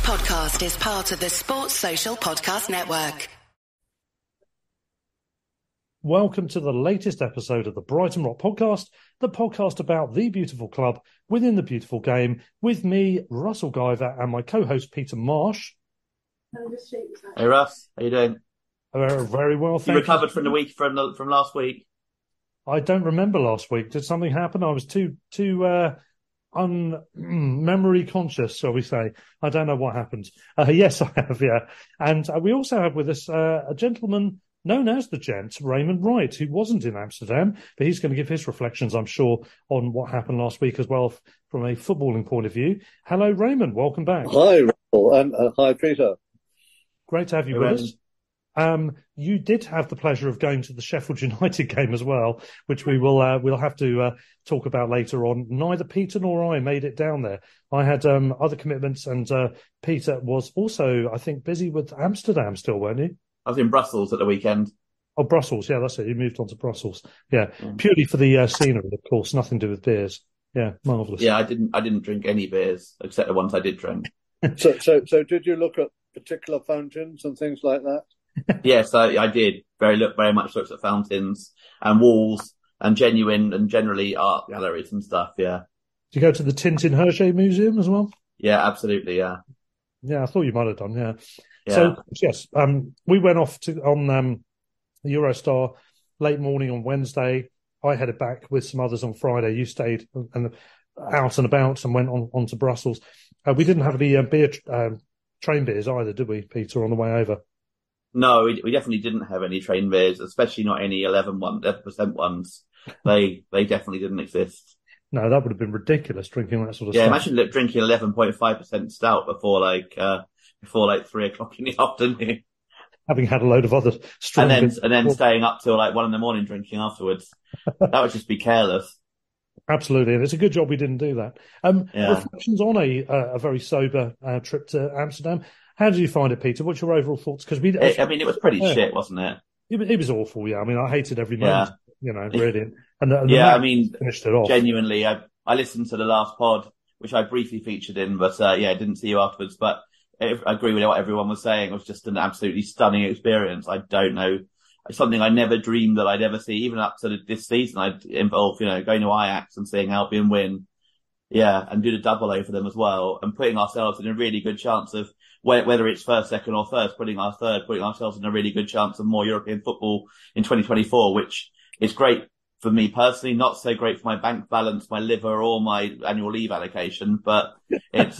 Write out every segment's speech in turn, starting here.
podcast is part of the Sports Social Podcast Network. Welcome to the latest episode of the Brighton Rock Podcast, the podcast about the beautiful club within the beautiful game, with me, Russell Guyver, and my co-host, Peter Marsh. Hey, Russ. How you doing? Very well, thank you. You recovered from the week from last week? I don't remember last week. Did something happen? I was too memory conscious, shall we say. I don't know what happened. Yes, I have, yeah. And we also have with us a gentleman known as the Gent, Raymond Wright, who wasn't in Amsterdam, but he's going to give his reflections, I'm sure, on what happened last week as well from a footballing point of view. Hello, Raymond. Welcome back. Hi, Russell, and hi, Peter. Great to have you with us. You did have the pleasure of going to the Sheffield United game as well, which we'll have to talk about later on. Neither Peter nor I made it down there. I had other commitments, and Peter was also, I think, busy with Amsterdam still, weren't you? I was in Brussels at the weekend. Oh, Brussels, yeah, that's it. You moved on to Brussels, yeah, purely for the scenery, of course, nothing to do with beers. Yeah, marvellous. Yeah, I didn't drink any beers except the ones I did drink. So did you look at particular fountains and things like that? Yes, I did. Very much looked at fountains and walls and genuine and generally art galleries and stuff. Yeah. Did you go to the Tintin Hergé Museum as well? Yeah, absolutely. Yeah. Yeah, I thought you might have done. Yeah. Yeah. So yes, we went off on Eurostar late morning on Wednesday. I headed back with some others on Friday. You stayed and out and about and went on to Brussels. We didn't have any train beers either, did we, Peter, on the way over? No, we definitely didn't have any train beers, especially not any 11% ones. They definitely didn't exist. No, that would have been ridiculous drinking that sort of stuff. Yeah, imagine drinking 11.5% stout before 3 o'clock in the afternoon. Having had a load of other strong and then staying up till 1 a.m. drinking afterwards. That would just be careless. Absolutely, and it's a good job we didn't do that. Reflections on a very sober trip to Amsterdam. How did you find it, Peter? What's your overall thoughts? Because it was pretty shit, wasn't it? It was awful. Yeah, I mean, I hated every moment. Yeah. Really. Finished it off. Genuinely, I listened to the last pod, which I briefly featured in, but I didn't see you afterwards. But I agree with what everyone was saying. It was just an absolutely stunning experience. I don't know, something I never dreamed that I'd ever see, even up to this season. I'd involve, going to Ajax and seeing Albion win. Yeah, and do the double over them as well, and putting ourselves in a really good chance of whether it's first, second, or first, putting ourselves in a really good chance of more European football in 2024, which is great for me personally, not so great for my bank balance, my liver, or my annual leave allocation, but it's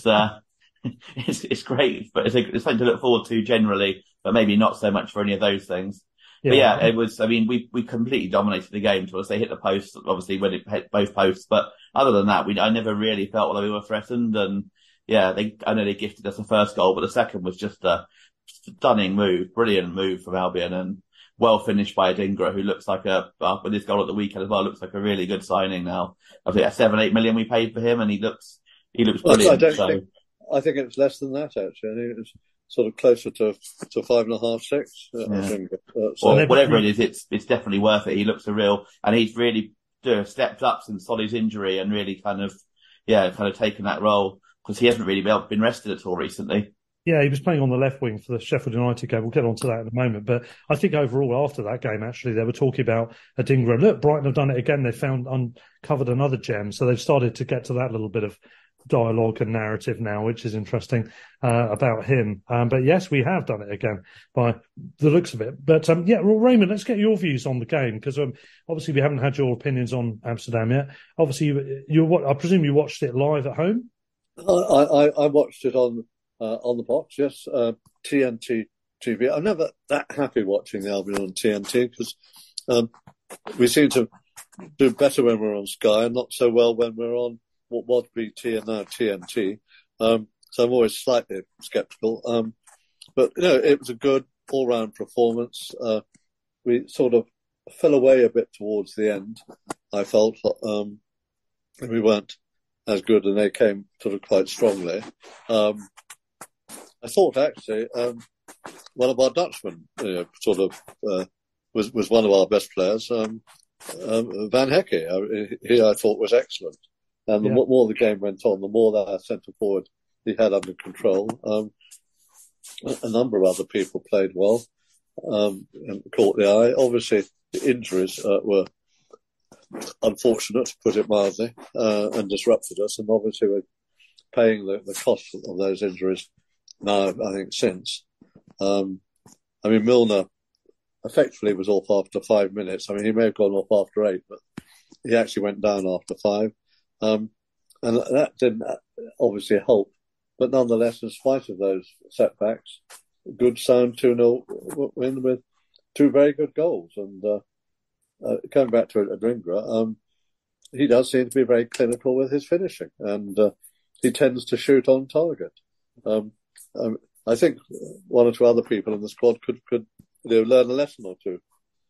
it's great, but it's something to look forward to generally, but maybe not so much for any of those things. Yeah. But yeah, it was, we completely dominated the game until they hit the post, obviously when it hit both posts, but other than that, I never really felt like we were threatened, and yeah, I know they gifted us the first goal, but the second was just a stunning move, brilliant move from Albion, and well finished by Adingra, who looks like with his goal at the weekend as well, looks like a really good signing now. I think 7-8 million we paid for him, and he looks brilliant. I think it's less than that, actually. I think it's sort of closer to 5.5, 6. Yeah. I think. Whatever it is, it's definitely worth it. He looks and he's really stepped up since Solly's injury and really kind of taken that role, because he hasn't really been rested at all recently. Yeah, he was playing on the left wing for the Sheffield United game. We'll get on to that in a moment. But I think overall, after that game, actually, they were talking about Adingra. Look, Brighton have done it again. They uncovered another gem. So they've started to get to that little bit of dialogue and narrative now, which is interesting about him. But yes, we have done it again by the looks of it. But Raymond, let's get your views on the game, because obviously we haven't had your opinions on Amsterdam yet. Obviously, I presume you watched it live at home? I watched it on the box, yes. TNT TV. I'm never that happy watching the Albion on TNT, because we seem to do better when we're on Sky and not so well when we're on what was BT and now TNT. So I'm always slightly sceptical. But, it was a good all-round performance. We sort of fell away a bit towards the end, I felt. We weren't as good, and they came sort of quite strongly. I thought, actually, one of our Dutchmen was one of our best players. Van Hekke, he I thought was excellent. And the more the game went on, the more that centre forward he had under control. A number of other people played well and caught the eye. Obviously, the injuries were unfortunate, to put it mildly, and disrupted us. And obviously, we're paying the cost of those injuries now, I think, since. Milner effectively was off after 5 minutes. He may have gone off after 8, but he actually went down after 5. And that didn't obviously help. But nonetheless, in spite of those setbacks, good sound 2-0 win with 2 very good goals. And coming back to Adingra, he does seem to be very clinical with his finishing, and he tends to shoot on target. I think one or two other people in the squad could learn a lesson or two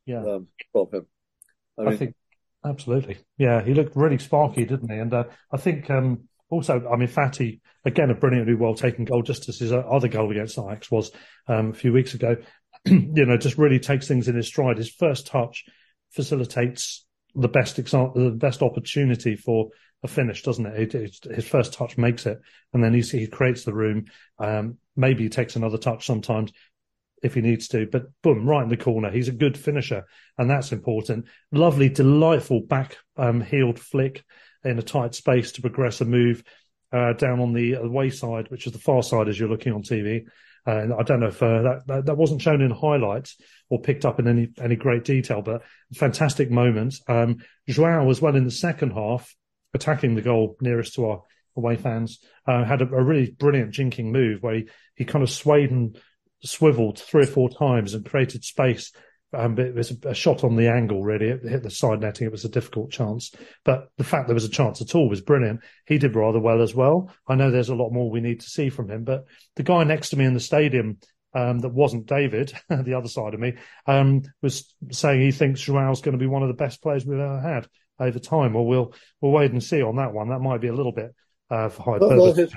from him. I think absolutely. Yeah, he looked really sparky, didn't he? And I think also, Fati, again, a brilliantly well-taken goal, just as his other goal against Ajax was a few weeks ago, just really takes things in his stride. His first touch facilitates the best opportunity for a finish, doesn't it? His first touch makes it, and then he creates the room. Maybe he takes another touch sometimes if he needs to, but boom, right in the corner. He's a good finisher, and that's important. Lovely, delightful back heeled flick in a tight space to progress a move down on the away side, which is the far side as you're looking on TV. And I don't know if that wasn't shown in highlights or picked up in any great detail, but fantastic moment. João as well in the second half, attacking the goal nearest to our away fans, had a really brilliant jinking move where he kind of swayed and swiveled 3 or 4 times and created space. It was a shot on the angle, really. It hit the side netting. It was a difficult chance. But the fact there was a chance at all was brilliant. He did rather well as well. I know there's a lot more we need to see from him. But the guy next to me in the stadium that wasn't David, the other side of me, was saying he thinks João's going to be one of the best players we've ever had over time. Well, we'll wait and see on that one. That might be a little bit for hyperbole.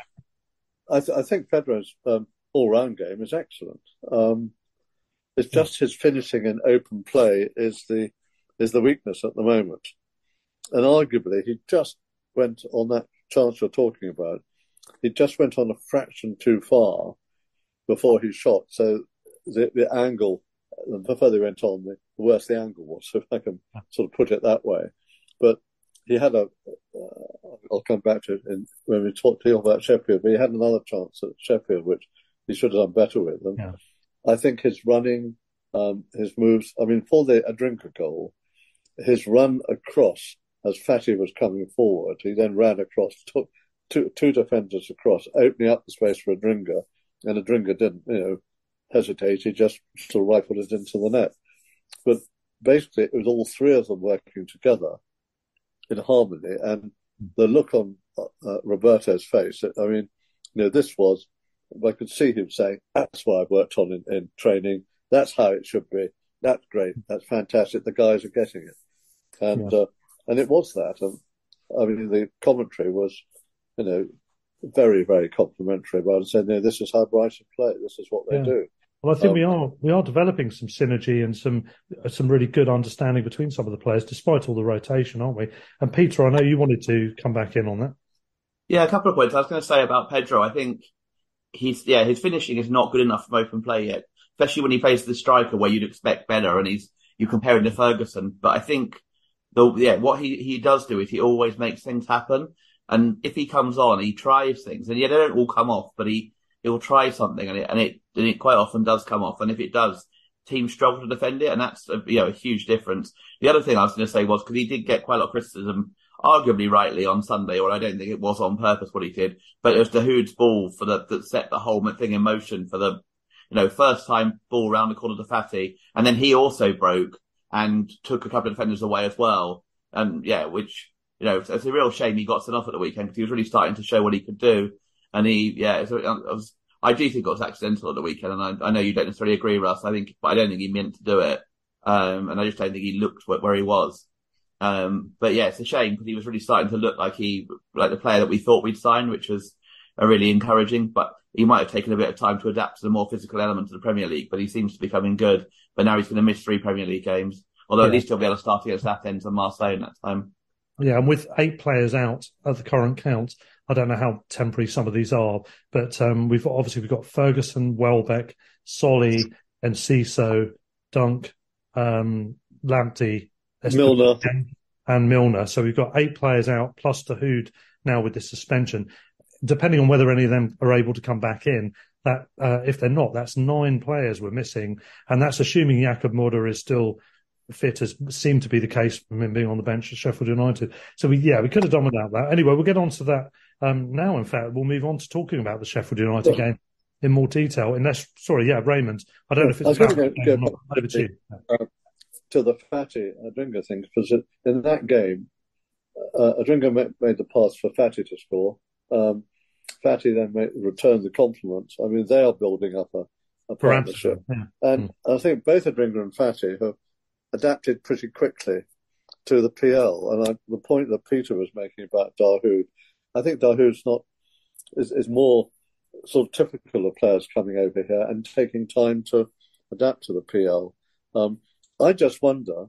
I think Pedro's all-round game is excellent. It's just his finishing in open play is the weakness at the moment. And arguably, he just went on that chance you're talking about. He just went on a fraction too far before he shot. So the angle, the further he went on, the worse the angle was, if I can sort of put it that way. But he had I'll come back to it when we talk about Sheffield, but he had another chance at Sheffield, which he should have done better with. And I think his running, his moves, for the Adingra goal, his run across as Fati was coming forward, he then ran across, took two defenders across, opening up the space for Adingra, and Adingra didn't, hesitate. He just sort of rifled it into the net. But basically, it was all 3 of them working together in harmony, and the look on Roberto's face, this was, I could see him saying, that's what I've worked on in training. That's how it should be. That's great. That's fantastic. The guys are getting it. And it was that. And the commentary was, very, very complimentary about it, saying, this is how Brighton play. This is what they do. Well, I think we are developing some synergy and some really good understanding between some of the players, despite all the rotation, aren't we? And Peter, I know you wanted to come back in on that. Yeah, a couple of points. I was going to say about Pedro, I think his finishing is not good enough from open play yet, especially when he plays the striker where you'd expect better, and you compare him to Ferguson. But I think what he does do is he always makes things happen, and if he comes on, he tries things, and they don't all come off, but he'll try something, and it quite often does come off, and if it does, teams struggle to defend it, and that's a huge difference. The other thing I was going to say was, because he did get quite a lot of criticism, arguably rightly, on Sunday, or I don't think it was on purpose what he did, but it was Dahoud's ball that set the whole thing in motion for the first time ball round the corner to Fati, and then he also broke and took a couple of defenders away as well, and which it's a real shame he got sent off at the weekend, because he was really starting to show what he could do, and I do think it was accidental at the weekend, and I know you don't necessarily agree, Russ. But I don't think he meant to do it, and I just don't think he looked where he was. But yeah, it's a shame, because he was really starting to look like the player that we thought we'd signed, which was really encouraging. But he might have taken a bit of time to adapt to the more physical elements of the Premier League. But he seems to be coming good. But now he's going to miss 3 Premier League games. Although at least he'll be able to start against Athens and Marseille in that time. Yeah, and with 8 players out at the current count, I don't know how temporary some of these are, but we've got Ferguson, Welbeck, Solly, Enciso, Dunk, Lamptey, Milner. and Milner. So we've got 8 players out plus Dahoud now with this suspension. Depending on whether any of them are able to come back in, that if they're not, that's 9 players we're missing, and that's assuming Jakob Murder is still fit, as seemed to be the case from him being on the bench at Sheffield United. So we could have done without that. Anyway, we'll get on to that now. In fact, we'll move on to talking about the Sheffield United game in more detail. Raymond, I don't know if it's over to you. To the Fatty Adringa thing, because in that game, Adringa made the pass for Fatty to score. Fatty then returned the compliment. I mean, they are building up a partnership. And I think both Adringa and Fatty have adapted pretty quickly to the PL. And the point that Peter was making about Dahoud, I think Dahoud's is more sort of typical of players coming over here and taking time to adapt to the PL. I just wonder,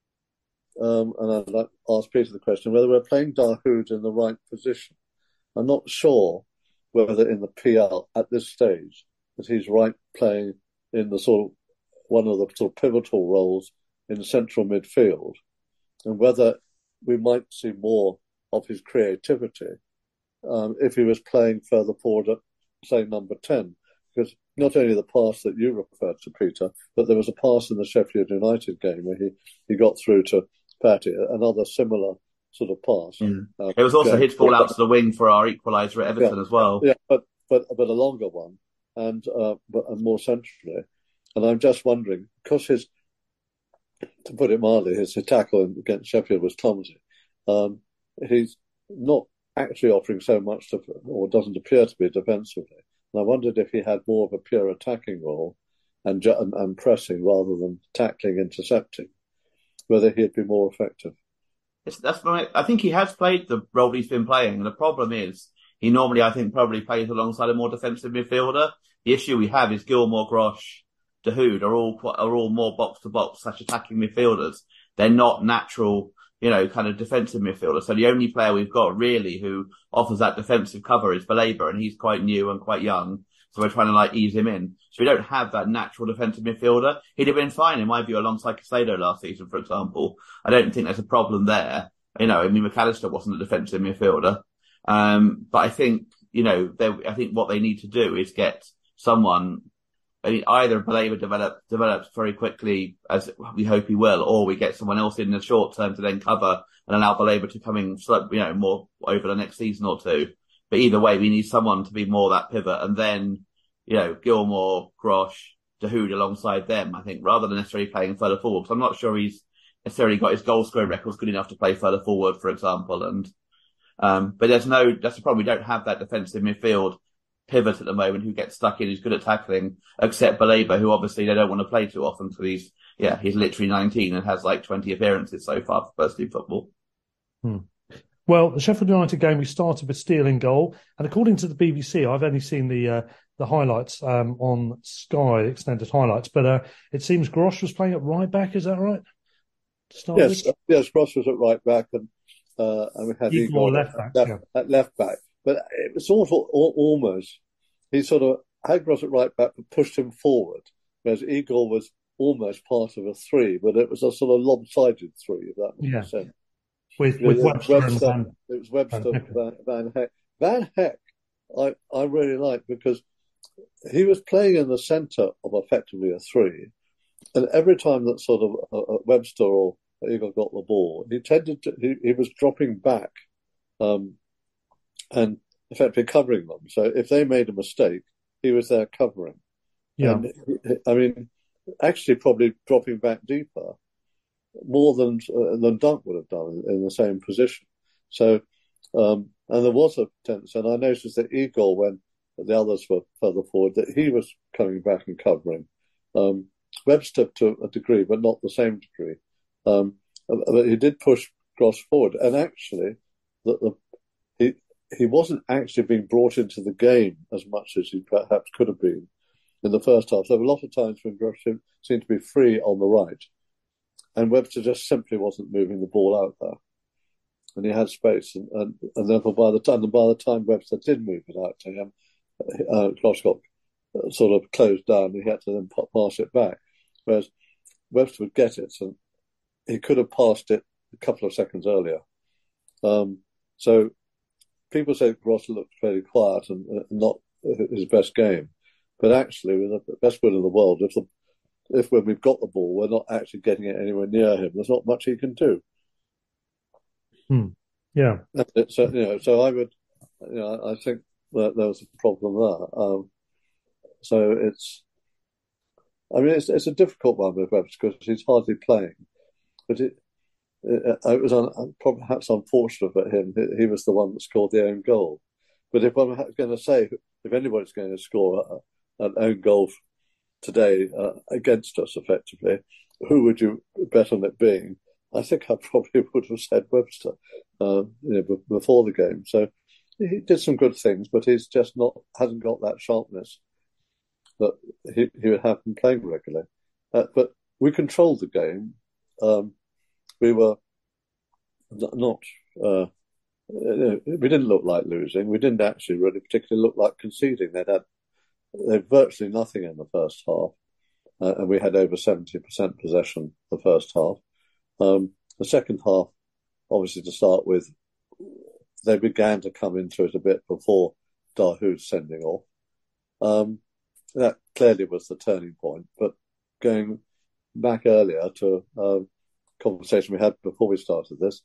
and I'd like to ask Peter the question, whether we're playing Dahoud in the right position. I'm not sure whether in the PL at this stage that he's right playing in the one of the sort of pivotal roles in central midfield, and whether we might see more of his creativity if he was playing further forward at, say, number 10. Because not only the pass that you referred to, Peter, but there was a pass in the Sheffield United game where he got through to Patty, another similar sort of pass. It was also his ball out to the wing for our equaliser at Everton as well. Yeah, but a longer one and more centrally. And I'm just wondering, because to put it mildly, his tackle against Sheffield was clumsy. He's not actually offering so much or doesn't appear to be defensively. And I wondered if he had more of a pure attacking role and pressing rather than tackling, intercepting, whether he'd be more effective. I think he has played the role he's been playing. And the problem is he normally, I think, probably plays alongside a more defensive midfielder. The issue we have is Gilmour, Grosh, Dahoud are all more box to box such attacking midfielders. They're not natural, kind of defensive midfielders. So the only player we've got really who offers that defensive cover is Baleba, and he's quite new and quite young. So we're trying to ease him in. So we don't have that natural defensive midfielder. He'd have been fine in my view alongside Caicedo last season, for example. I don't think there's a problem there. McAllister wasn't a defensive midfielder. But I think, I think what they need to do is get someone, either Baleba develops very quickly, as we hope he will, or we get someone else in the short term to then cover and allow Baleba to come in, more over the next season or two. But either way, we need someone to be more that pivot, and then, Gilmour, Grosh, Dahoud alongside them, I think, rather than necessarily playing further forward. Because I'm not sure he's necessarily got his goal scoring records good enough to play further forward, for example. And, but that's the problem. We don't have that defensive midfield pivot at the moment who gets stuck in, who's good at tackling, except Baleba, who obviously they don't want to play too often because he's literally 19 and has 20 appearances so far for first team football. Well, the Sheffield United game, we started with Steele in goal, and according to the BBC, I've only seen the highlights on Sky, extended highlights, but it seems Grosh was playing at right back. Is that right? Yes, Grosh was at right back, and we had Igor at left back. But it was almost he sort of had Grosh at right back but pushed him forward, whereas Igor was almost part of a 3, but it was a sort of lopsided 3, if that makes sense. With Webster it was Webster, Van Heck. Van Heck, I really like, because he was playing in the centre of effectively a 3, and every time that sort of Webster or Igor got the ball, he was dropping back, and effectively covering them. So if they made a mistake, he was there covering. Yeah, and, actually probably dropping back deeper, more than Dunk would have done in the same position. So, and there was a tendency, and I noticed that Igor, when the others were further forward, that he was coming back and covering. Webster to a degree, but not the same degree. But he did push Grosh forward, and actually, he wasn't actually being brought into the game as much as he perhaps could have been in the first half. There were a lot of times when Grosh seemed to be free on the right, and Webster just simply wasn't moving the ball out there. and he had space, and therefore by the time Webster did move it out to him, Kloppscott sort of closed down. He had to then pass it back, whereas Webster would get it, and he could have passed it a couple of seconds earlier. So people say Ross looked fairly quiet and not his best game, but actually, with the best will in the world, if when we've got the ball, we're not actually getting it anywhere near him, there's not much he can do. Yeah. So I would, I think that there was a problem there. So it's a difficult one with Webster because he's hardly playing, but it was perhaps unfortunate for him. He was the one that scored the own goal. But if I'm going to say, if anybody's going to score an own goal today against us effectively, who would you bet on it being? I think I probably would have said Webster before the game. So he did some good things, but he's just hasn't got that sharpness that he would have been playing regularly. But we controlled the game. We were not. We didn't look like losing. We didn't actually really particularly look like conceding. They had virtually nothing in the first half, and we had over 70% possession the first half. The second half, obviously to start with, they began to come into it a bit before Dahoud's sending off. That clearly was the turning point. But going back earlier to a conversation we had before we started this,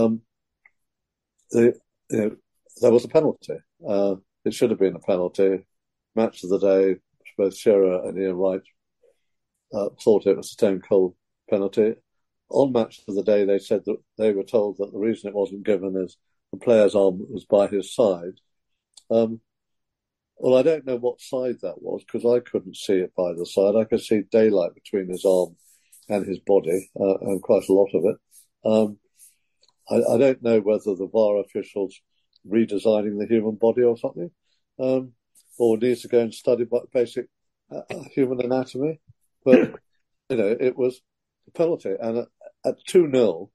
there was a penalty. It should have been a penalty. Match of the day, both Shearer and Ian Wright thought it was a stone cold penalty. On Match of the Day, they said that they were told that the reason it wasn't given is the player's arm was by his side. Well, I don't know what side that was because I couldn't see it by the side. I could see daylight between his arm and his body, and quite a lot of it. I don't know whether the VAR officials redesigning the human body or something, or needs to go and study basic human anatomy. But it was a penalty, and at 2-0,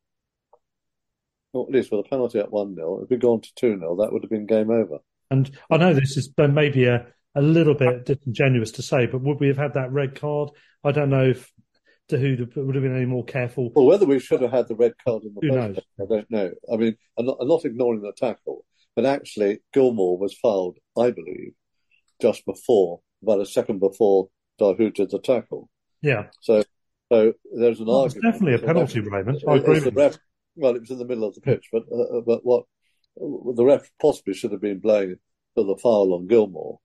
or at least with a penalty at 1-0, if we'd gone to 2-0, that would have been game over. And I know this is maybe a little bit disingenuous to say, but would we have had that red card? I don't know if Dahoud would have been any more careful. Well, whether we should have had the red card in the first place, I don't know. I mean, I'm not ignoring the tackle, but actually Gilmour was fouled, I believe, just before, about a second before Dahoud did the tackle. Yeah. So there's an argument. It's definitely a penalty, Raymond. I agree with you. Well, it was in the middle of the pitch, but what the ref possibly should have been blowing for the foul on Gilmour.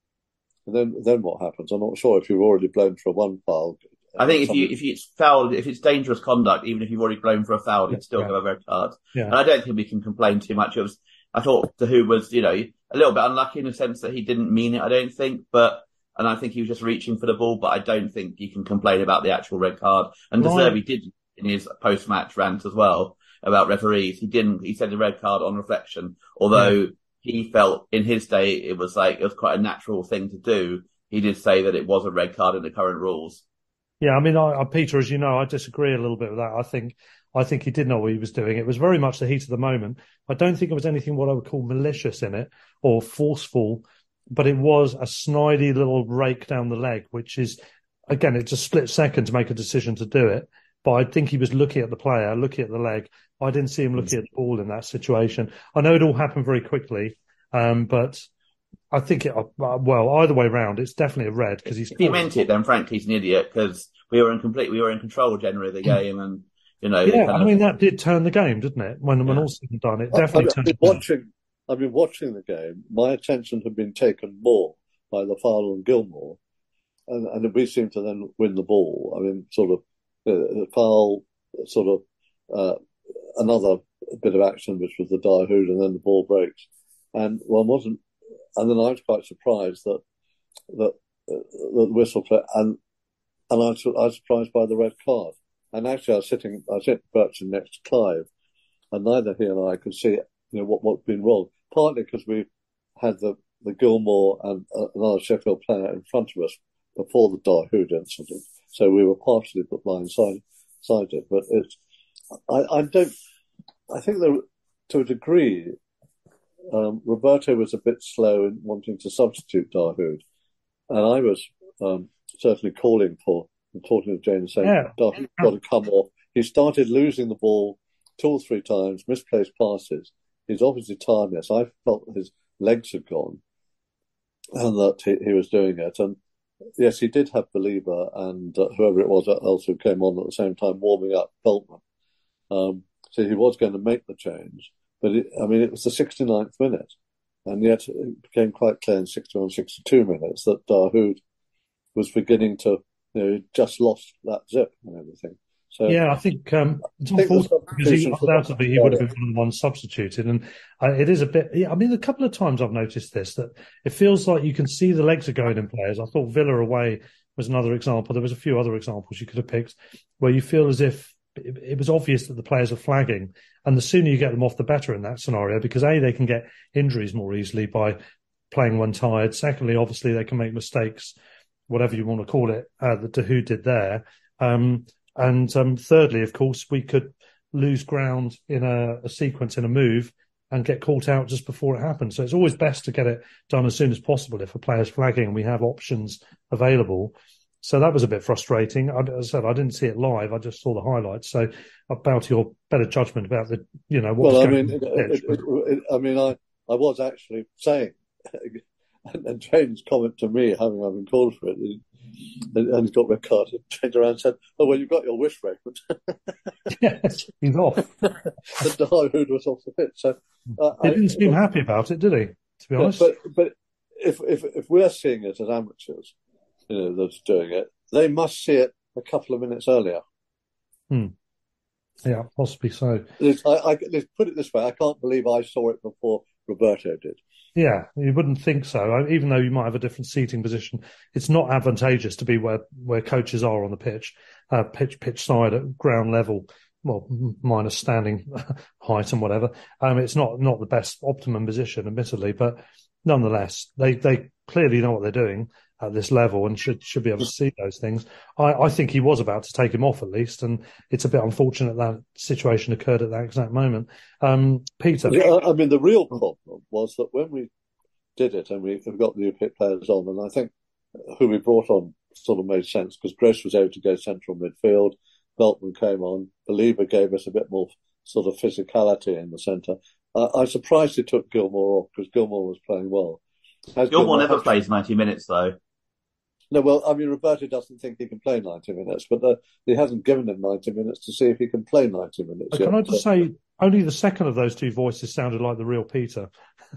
And then what happens? I'm not sure if you've already blown for one foul. I think if it's fouled, if it's dangerous conduct, even if you've already blown for a foul, you'd still have a red card. Yeah. And I don't think we can complain too much. I thought Dahoud was, a little bit unlucky in the sense that he didn't mean it, I don't think, and I think he was just reaching for the ball, but I don't think you can complain about the actual red card. And De Zerbi did in his post-match rant as well about referees. He said the red card on reflection, although he felt in his day it was quite a natural thing to do. He did say that it was a red card in the current rules. Yeah, I mean, Peter, as you know, I disagree a little bit with that. I think he did know what he was doing. It was very much the heat of the moment. I don't think it was anything what I would call malicious in it or forceful, but it was a snidey little rake down the leg, which is, again, it's a split second to make a decision to do it. But I think he was looking at the player, looking at the leg. I didn't see him looking at the ball in that situation. I know it all happened very quickly, but I think either way round, it's definitely a red because he's. If he meant it, then frankly, he's an idiot because we were in control generally of the game, and that did turn the game, didn't it? When all said and done, it definitely turned the game. I've been watching the game. My attention had been taken more by the foul on Gilmour, and we seemed to then win the ball. I mean, sort of the foul, sort of another bit of action, which was the Dahoud, and then the ball breaks, and one wasn't. And then I was quite surprised that the whistle play, and I was surprised by the red card. And actually, I was sitting virtually next to Clive, and neither he and I could see what'd been wrong. Partly because we had the Gilmour and another Sheffield player in front of us before the Dahoud incident, so we were partially blindsided. But I think to a degree, Roberto was a bit slow in wanting to substitute Dahoud. And I was certainly calling for and talking to Jane saying, Dahoud's got to come off. He started losing the ball 2 or 3 times, misplaced passes. He's obviously tiredness. I felt his legs had gone and that he was doing it. And yes, he did have Belieber and whoever it was else who came on at the same time warming up, Veltman. So he was going to make the change. But it was the 69th minute. And yet it became quite clear in 61, 62 minutes that Dahoud was beginning to, just lost that zip and everything. So yeah, I think it's unfortunate because undoubtedly he would have been one of the ones substituted. And it is a bit, a couple of times I've noticed this, that it feels like you can see the legs are going in players. I thought Villa away was another example. There was a few other examples you could have picked where you feel as if it was obvious that the players are flagging. And the sooner you get them off, the better in that scenario, because A, they can get injuries more easily by playing when tired. Secondly, obviously, they can make mistakes, whatever you want to call it, that Dahoud did there. And thirdly, of course, we could lose ground in a sequence, in a move, and get caught out just before it happens. So it's always best to get it done as soon as possible if a player's flagging and we have options available. So that was a bit frustrating. As I said, I didn't see it live. I just saw the highlights. So I bow to your better judgment about the, what was going on. I was actually saying, and Jane's comment to me, having been called for it, and he's got red card, turned around and said, "Oh, well, you've got your wish record." Yes, he's off. And Dahoud was off the pitch. So he didn't seem happy about it, did he? To be honest, but if we're seeing it as amateurs, that's doing it, they must see it a couple of minutes earlier. Yeah, possibly so. Let's put it this way: I can't believe I saw it before Roberto did. Yeah, you wouldn't think so. Even though you might have a different seating position, it's not advantageous to be where coaches are on the pitch side at ground level. Well, minus standing height and whatever. It's not the best optimum position, admittedly, but nonetheless, they clearly know what they're doing at this level and should be able to see those things. I think he was about to take him off at least, and it's a bit unfortunate that situation occurred at that exact moment. Peter? The real problem was that when we did it and we got the new players on, and I think who we brought on sort of made sense because Gross was able to go central midfield, Veltman came on, Belieber gave us a bit more sort of physicality in the centre. I'm surprised he took Gilmour off because Gilmour was playing well. Gilmour never plays 90 minutes though. No, Roberto doesn't think he can play 90 minutes, but he hasn't given him 90 minutes to see if he can play 90 minutes. Can I just say, only the second of those two voices sounded like the real Peter.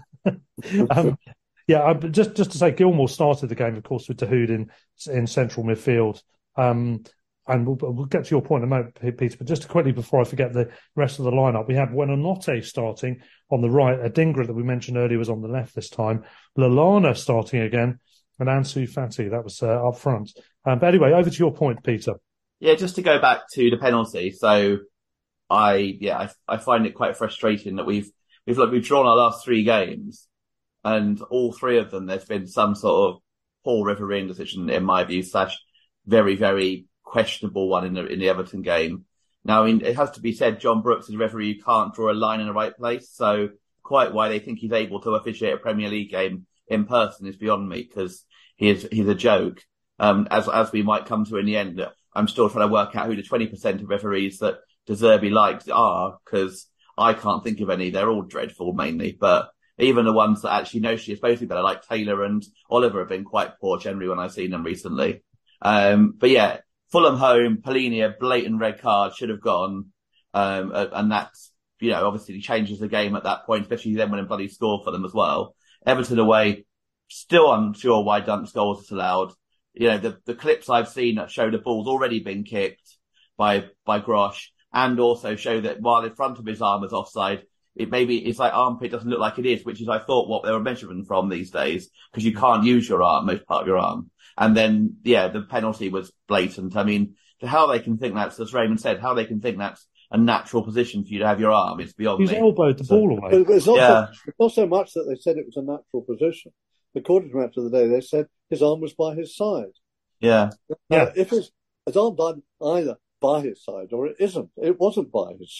Just to say, Gilmour started the game, of course, with Dahoud in central midfield. And we'll get to your point in a moment, Peter, but just quickly before I forget the rest of the lineup, we have Buonanotte starting on the right. Adingra that we mentioned earlier was on the left this time. Lallana starting again. And Ansu Fati, that was up front. But anyway, over to your point, Peter. Yeah, just to go back to the penalty. So I find it quite frustrating that we've drawn our last 3 games, and all 3 of them there's been some sort of poor refereeing decision in my view, / very, very questionable one in the Everton game. Now, it has to be said, John Brooks is a referee who can't draw a line in the right place. So quite why they think he's able to officiate a Premier League game in person is beyond me, because he's a joke. As we might come to in the end, I'm still trying to work out who the 20% of referees that De Zerbi likes are, because I can't think of any. They're all dreadful mainly, but even the ones that actually know she is supposed to be better, like Taylor and Oliver, have been quite poor generally when I've seen them recently. But yeah, Fulham home, Palhinha, a blatant red card, should have gone. And that's, obviously changes the game at that point, especially then when a bloody score for them as well. Everton away, still unsure why Dunk's goal was allowed. The clips I've seen that show the ball's already been kicked by Grosh, and also show that while in front of his arm is offside, it's like armpit doesn't look like it is, which is, I thought, what they were measuring from these days, because you can't use your arm, most part of your arm. And then, the penalty was blatant. I mean, how they can think that's, as Raymond said, how they can think that's a natural position for you to have your arm, it's beyond me. He's elbowed the ball away. It's not so much that they said it was a natural position. According to Match of the Day, they said his arm was by his side. Yeah. If his arm done either by his side or it isn't, it wasn't by his side.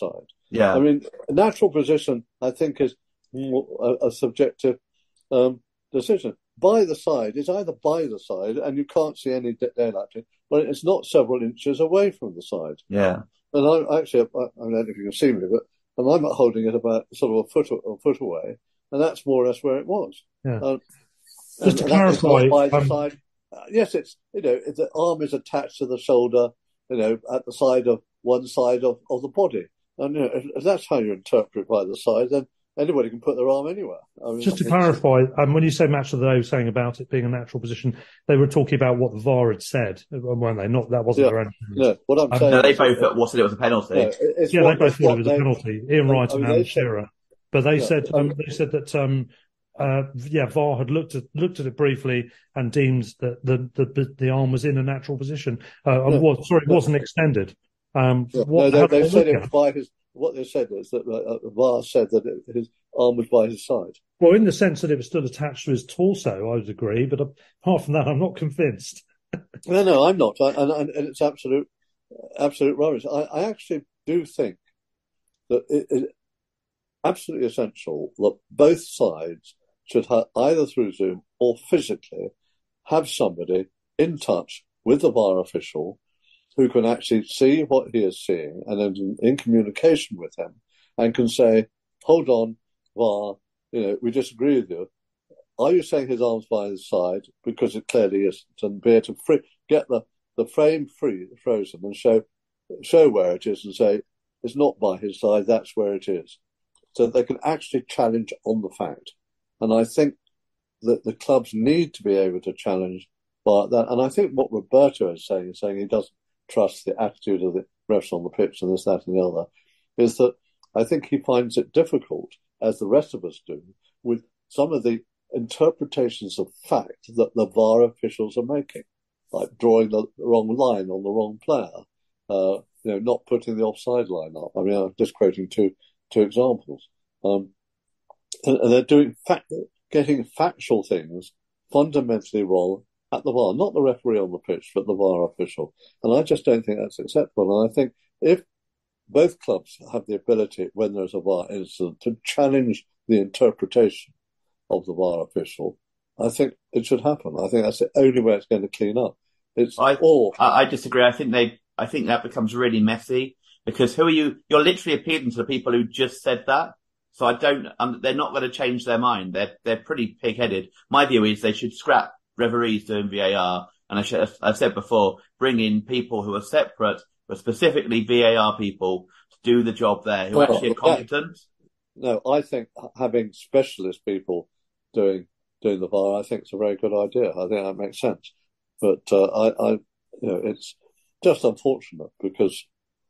Yeah. I mean, a natural position, I think, is more a subjective decision. By the side is either by the side, and you can't see any daylight, but it's not several inches away from the side. Yeah. And I don't know if you can see me, but I'm holding it about sort of a foot away, and that's more or less where it was. Yeah. Just to clarify, by the side. Yes, it's the arm is attached to the shoulder, at the side of one side of the body, and if that's how you interpret by the side, then anybody can put their arm anywhere. I mean, just to clarify, when you say match of the day, saying about it being a natural position, they were talking about what the VAR had said, weren't they? Not that wasn't their own. No, what I'm saying. No, they both said it was a penalty. No, they both thought it was a penalty. Ian Wright and Alan Shearer, but they said that VAR had looked at it briefly and deemed that the arm was in a natural position. It wasn't extended. They said it by his. What they said is that VAR said that his arm was by his side. Well, in the sense that it was still attached to his torso, I would agree, but apart from that, I'm not convinced. No, I'm not, and it's absolute rubbish. I actually do think that it is absolutely essential that both sides should have, either through Zoom or physically, have somebody in touch with the VAR official who can actually see what he is seeing and then in communication with him and can say, hold on, VAR, we disagree with you. Are you saying his arm's by his side? Because it clearly isn't. And be able to get the frame frozen and show where it is and say, it's not by his side, that's where it is. So they can actually challenge on the fact. And I think that the clubs need to be able to challenge by that. And I think what Roberto is saying he doesn't trust the attitude of the refs on the pitch and this, that, and the other, is that I think he finds it difficult, as the rest of us do, with some of the interpretations of fact that the VAR officials are making, like drawing the wrong line on the wrong player, not putting the offside line up. I mean, I'm just quoting two examples. And they're getting factual things fundamentally wrong at the VAR, not the referee on the pitch, but the VAR official. And I just don't think that's acceptable. And I think if both clubs have the ability, when there's a VAR incident, to challenge the interpretation of the VAR official, I think it should happen. I think that's the only way it's going to clean up. I disagree. I think that becomes really messy, because who are you? You're literally appealing to the people who just said that. So they're not going to change their mind. They're pretty pig-headed. My view is they should scrap referees doing VAR. And I've said before, bring in people who are separate, but specifically VAR people to do the job there, who actually are competent. No, I think having specialist people doing the VAR, I think it's a very good idea. I think that makes sense. But it's just unfortunate because,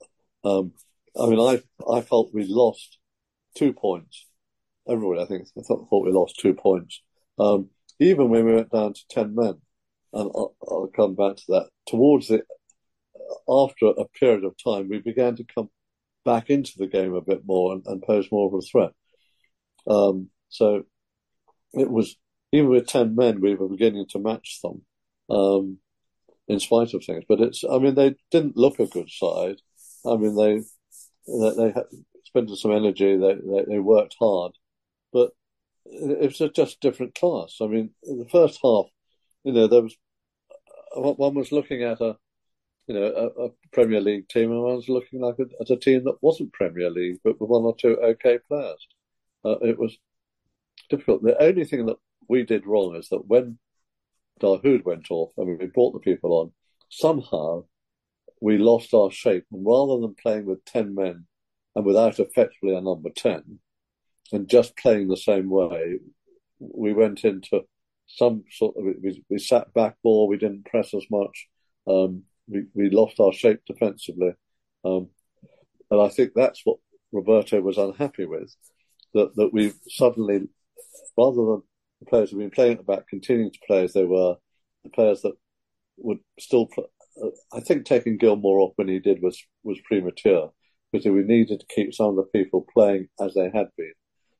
I felt we lost 2 points. Everybody, I thought we lost 2 points. Even when we went down to 10 men, and I'll come back to that. After a period of time, we began to come back into the game a bit more and pose more of a threat. So it was, even with 10 men, we were beginning to match them, in spite of things. But they didn't look a good side. I mean, they had spent some energy, they worked hard, but it was just a different class. I mean, in the first half, there was, one was looking at a Premier League team, and one was looking at a team that wasn't Premier League, but with one or two okay players. It was difficult. The only thing that we did wrong is that when Dahoud went off, we brought the people on, somehow we lost our shape. And rather than playing with 10 men and without effectively a number 10, and just playing the same way, we went into some sort of, we sat back more, we didn't press as much, we lost our shape defensively. And I think that's what Roberto was unhappy with, that we suddenly, rather than the players who've been playing at the back continuing to play as they were, the players that would still play, I think taking Gilmore off when he did was premature, because we needed to keep some of the people playing as they had been.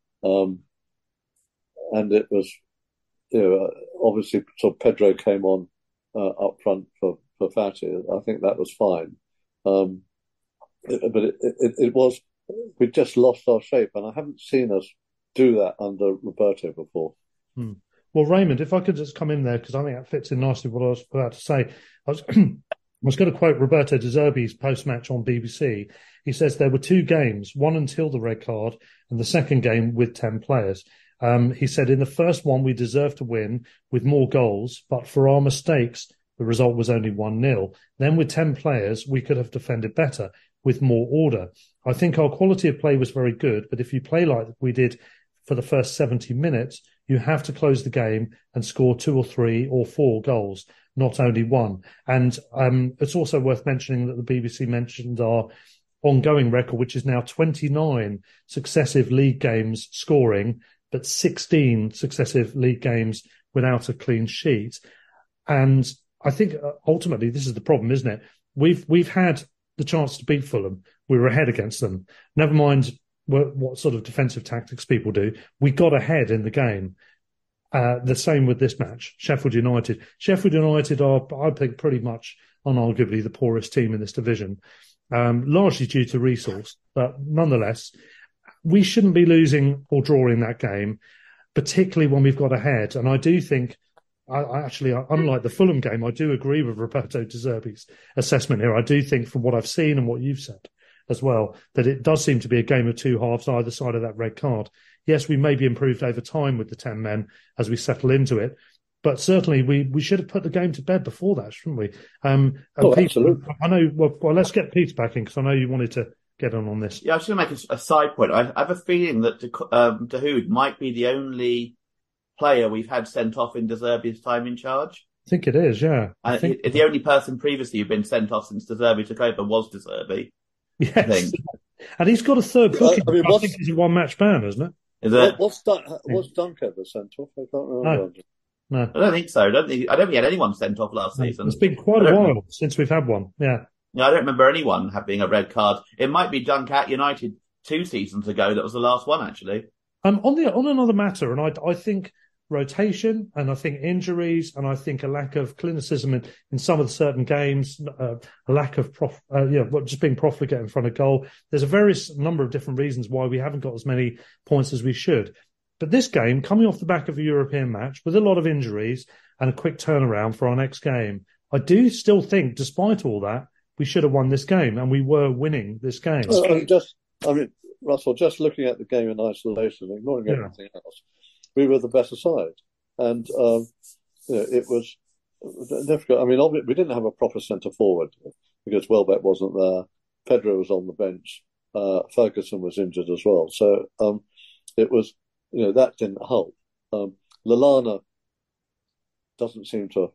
And it was, obviously, so Pedro came on up front for Fati. I think that was fine. But it was we just lost our shape, and I haven't seen us do that under Roberto before. Well, Raymond, if I could just come in there, because I think that fits in nicely with what I was about to say. I was going to quote Roberto De Zerbi's post-match on BBC. He says there were two games, one until the red card and the second game with 10 players. He said in the first one, we deserved to win with more goals, but for our mistakes, the result was only 1-0. Then with 10 players, we could have defended better with more order. I think our quality of play was very good, but if you play like we did for the first 70 minutes, you have to close the game and score 2 or 3 or 4 goals, not only one. And it's also worth mentioning that the BBC mentioned our ongoing record, which is now 29 successive league games scoring, but 16 successive league games without a clean sheet. And I think ultimately this is the problem, isn't it? We've had the chance to beat Fulham. We were ahead against them. Never mind what sort of defensive tactics people do. We got ahead in the game. The same with this match, Sheffield United. Sheffield United are, I think, pretty much unarguably the poorest team in this division, largely due to resource. But nonetheless, we shouldn't be losing or drawing that game, particularly when we've got ahead. And I do think, I actually, unlike the Fulham game, I do agree with Roberto De Zerbi's assessment here. I do think from what I've seen and what you've said as well, that it does seem to be a game of two halves either side of that red card. Yes, we may be improved over time with the 10 men as we settle into it, but certainly we should have put the game to bed before that, shouldn't we? Peter, absolutely. I know. Well, let's get Peter back in because I know you wanted to get on this. Yeah, I was going to make a side point. I have a feeling that Dahoud might be the only player we've had sent off in De Zerbi's time in charge. I think it is, yeah. The only person previously who'd been sent off since De Zerbi took over was De Zerbi. Yes, and he's got a third booking. I think he's a one-match ban, isn't it? Is it? Was Dunk ever sent off? I can't remember. No, I don't think so. I don't think we had anyone sent off last season. It's been quite a while since we've had one. Yeah. Yeah, I don't remember anyone having a red card. It might be Dunk at United 2 seasons ago. That was the last one, actually. On another matter, and I think rotation, and I think injuries, and I think a lack of clinicism in some of the certain games, a lack of just being profligate in front of goal. There's a various number of different reasons why we haven't got as many points as we should. But this game, coming off the back of a European match with a lot of injuries and a quick turnaround for our next game, I do still think, despite all that, we should have won this game, and we were winning this game. Russell, just looking at the game in isolation, ignoring everything else, we were the better side, and it was difficult. I mean, we didn't have a proper centre forward because Welbeck wasn't there. Pedro was on the bench. Ferguson was injured as well, so it was that didn't help. Lallana doesn't seem to.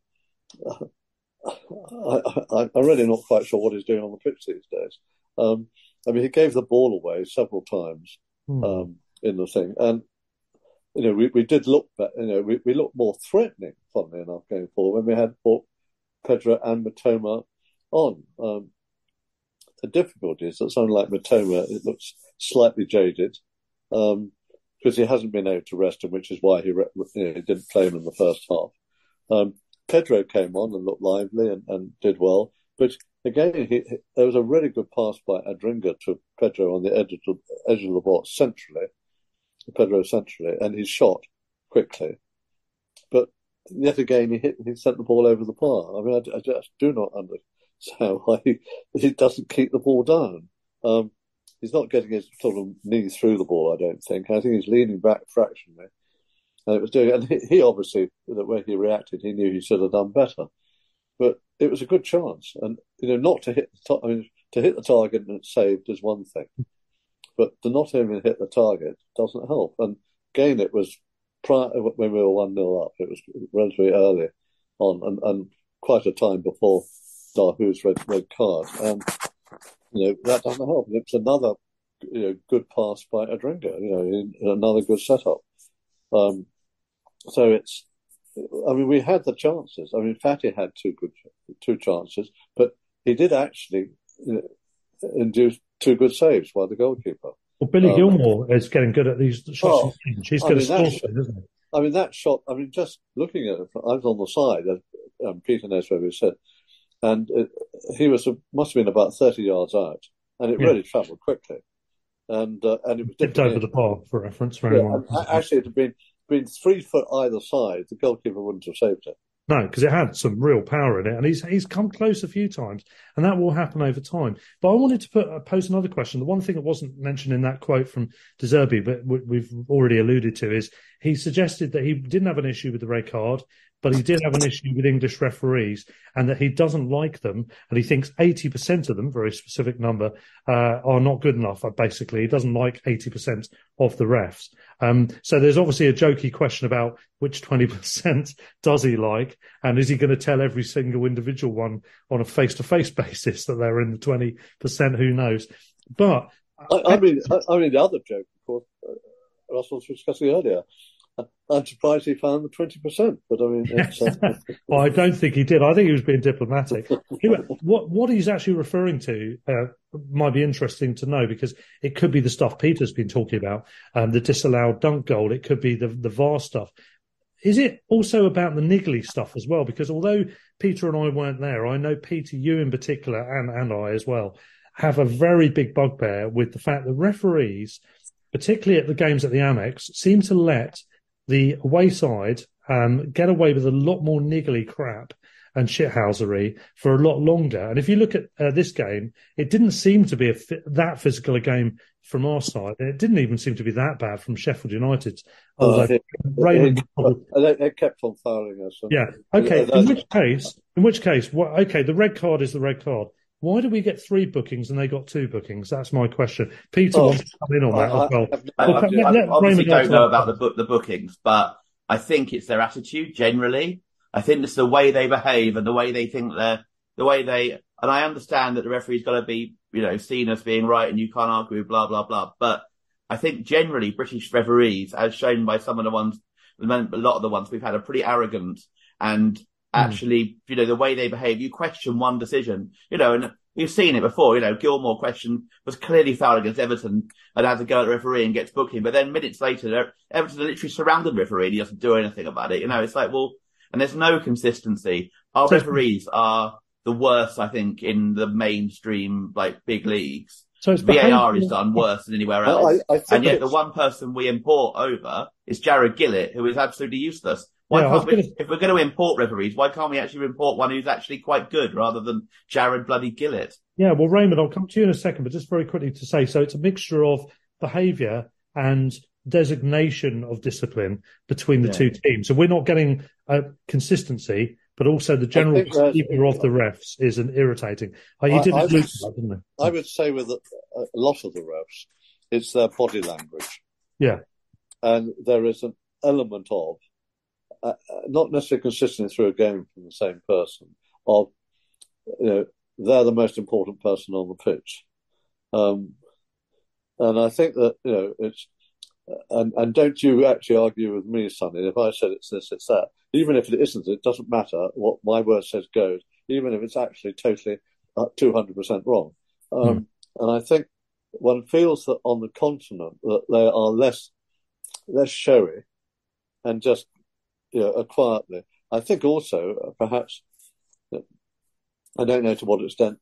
I'm really not quite sure what he's doing on the pitch these days. He gave the ball away several times in the thing, and we did look back. We looked more threatening, funnily enough, going forward when we had both Pedro and Mitoma on. The difficulty is that someone like Mitoma, it looks slightly jaded because he hasn't been able to rest him, which is why he didn't play him in the first half. Pedro came on and looked lively and did well, but again, there was a really good pass by Adringa to Pedro on the edge of the box centrally. Pedro centrally, and he shot quickly. But yet again, he sent the ball over the bar. I mean, I just do not understand why he doesn't keep the ball down. He's not getting his sort of knee through the ball, I don't think. I think he's leaning back fractionally. And it was doing, and he obviously, the way he reacted, he knew he should have done better. But it was a good chance, and not to hit to hit the target and it's saved is one thing. But to not even hit the target doesn't help. And again, it was when we were 1-0 up. It was relatively early on, and quite a time before Dahoud's red card. And that doesn't help. And it's another good pass by Adringa. Another good setup. So it's. We had the chances. Fatty had two chances, but he did actually induce 2 good saves by the goalkeeper. Well, Billy Gilmore is getting good at these shots. He's good at scoring, isn't he? That shot, just looking at it, I was on the side, as Peter Nesbitt said, and he must have been about 30 yards out, and it really travelled quickly. and it was Tipped over the bar, for reference, for anyone. Actually, it had been 3 foot either side. The goalkeeper wouldn't have saved it. No, because it had some real power in it, and he's come close a few times, and that will happen over time. But I wanted to pose another question. The one thing that wasn't mentioned in that quote from De Zerbi, but we've already alluded to, is he suggested that he didn't have an issue with the red card, but he did have an issue with English referees, and that he doesn't like them, and he thinks 80% of them, very specific number, are not good enough. Basically, he doesn't like 80% of the refs. So there's obviously a jokey question about which 20% does he like, and is he going to tell every single individual one on a face-to-face basis that they're in the 20%? Who knows? But I mean, the other joke, of course, Russell was discussing earlier. I'm surprised he found the 20%, but I mean, well, I don't think he did. I think he was being diplomatic. What he's actually referring to might be interesting to know, because it could be the stuff Peter's been talking about, the disallowed dunk goal. It could be the VAR stuff. Is it also about the niggly stuff as well? Because although Peter and I weren't there, I know, Peter, you in particular, and I as well, have a very big bugbear with the fact that referees, particularly at the games at the Amex, seem to let the away side get away with a lot more niggly crap and shithousery for a lot longer. And if you look at this game, it didn't seem to be that physical a game from our side. It didn't even seem to be that bad from Sheffield United's. They kept on fouling us. Yeah. Okay. In which case, the red card is the red card. Why do we get 3 bookings and they got 2 bookings? That's my question. Peter wants to come in on that as well. I obviously don't know about the bookings, but I think it's their attitude generally. I think it's the way they behave and the way they think and I understand that the referee's got to be, seen as being right and you can't argue, blah, blah, blah. But I think generally British referees, as shown by some of a lot of the ones we've had, are pretty arrogant and actually, the way they behave, you question one decision, and we've seen it before, Gilmore was clearly fouled against Everton and had to go at the referee and gets booking. But then minutes later, Everton literally surrounded the referee and he doesn't do anything about it. It's like, well, and there's no consistency. Our referees are the worst, I think, in the mainstream, big leagues. So VAR is done worse than anywhere else. And yet the one person we import over is Jared Gillett, who is absolutely useless. If we're going to import referees, why can't we actually import one who's actually quite good rather than Jared bloody Gillett? Yeah, well, Raymond, I'll come to you in a second, but just very quickly to say, so it's a mixture of behaviour and designation of discipline between the two teams. So we're not getting consistency, but also the general behaviour of the refs is irritating. You did allude to that, didn't you? I would say with a lot of the refs, it's their body language. Yeah. And there is an element of, not necessarily consistently through a game from the same person, of, they're the most important person on the pitch. And I think that, it's, and don't you actually argue with me, Sonny, if I said it's this, it's that. Even if it isn't, it doesn't matter. What my word says goes, even if it's actually totally 200% wrong. And I think one feels that on the continent that they are less showy and just, quietly. I think also, perhaps, I don't know to what extent,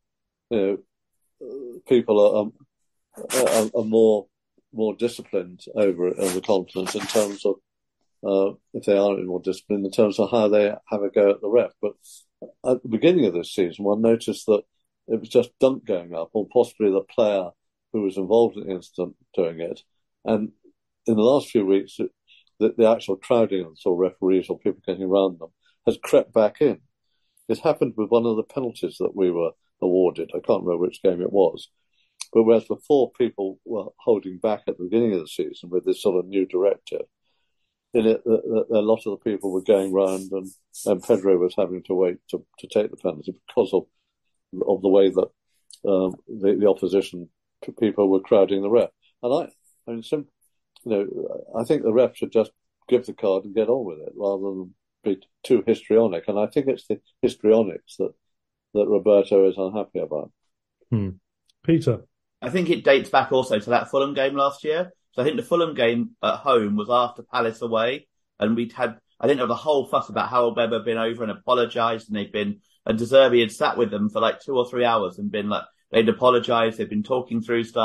people are more disciplined over on the continent in terms of, if they are more disciplined, in terms of how they have a go at the ref. But at the beginning of this season, one noticed that it was just Dunk going up, or possibly the player who was involved in the incident doing it. And in the last few weeks, the actual crowding of sort of referees or people getting around them has crept back in. It happened with one of the penalties that we were awarded. I can't remember which game it was. But whereas before people were holding back at the beginning of the season with this sort of new directive, in it, a lot of the people were going round and Pedro was having to wait to take the penalty because of the way that the opposition people were crowding the ref. And I think the ref should just give the card and get on with it rather than be too histrionic. And I think it's the histrionics that Roberto is unhappy about. Peter? I think it dates back also to that Fulham game last year. So I think the Fulham game at home was after Palace away. And I think there was a whole fuss about Harold Webber had been over and apologised, and De Zerbi had sat with them for 2 or 3 hours and been they'd apologised, they'd been talking through stuff.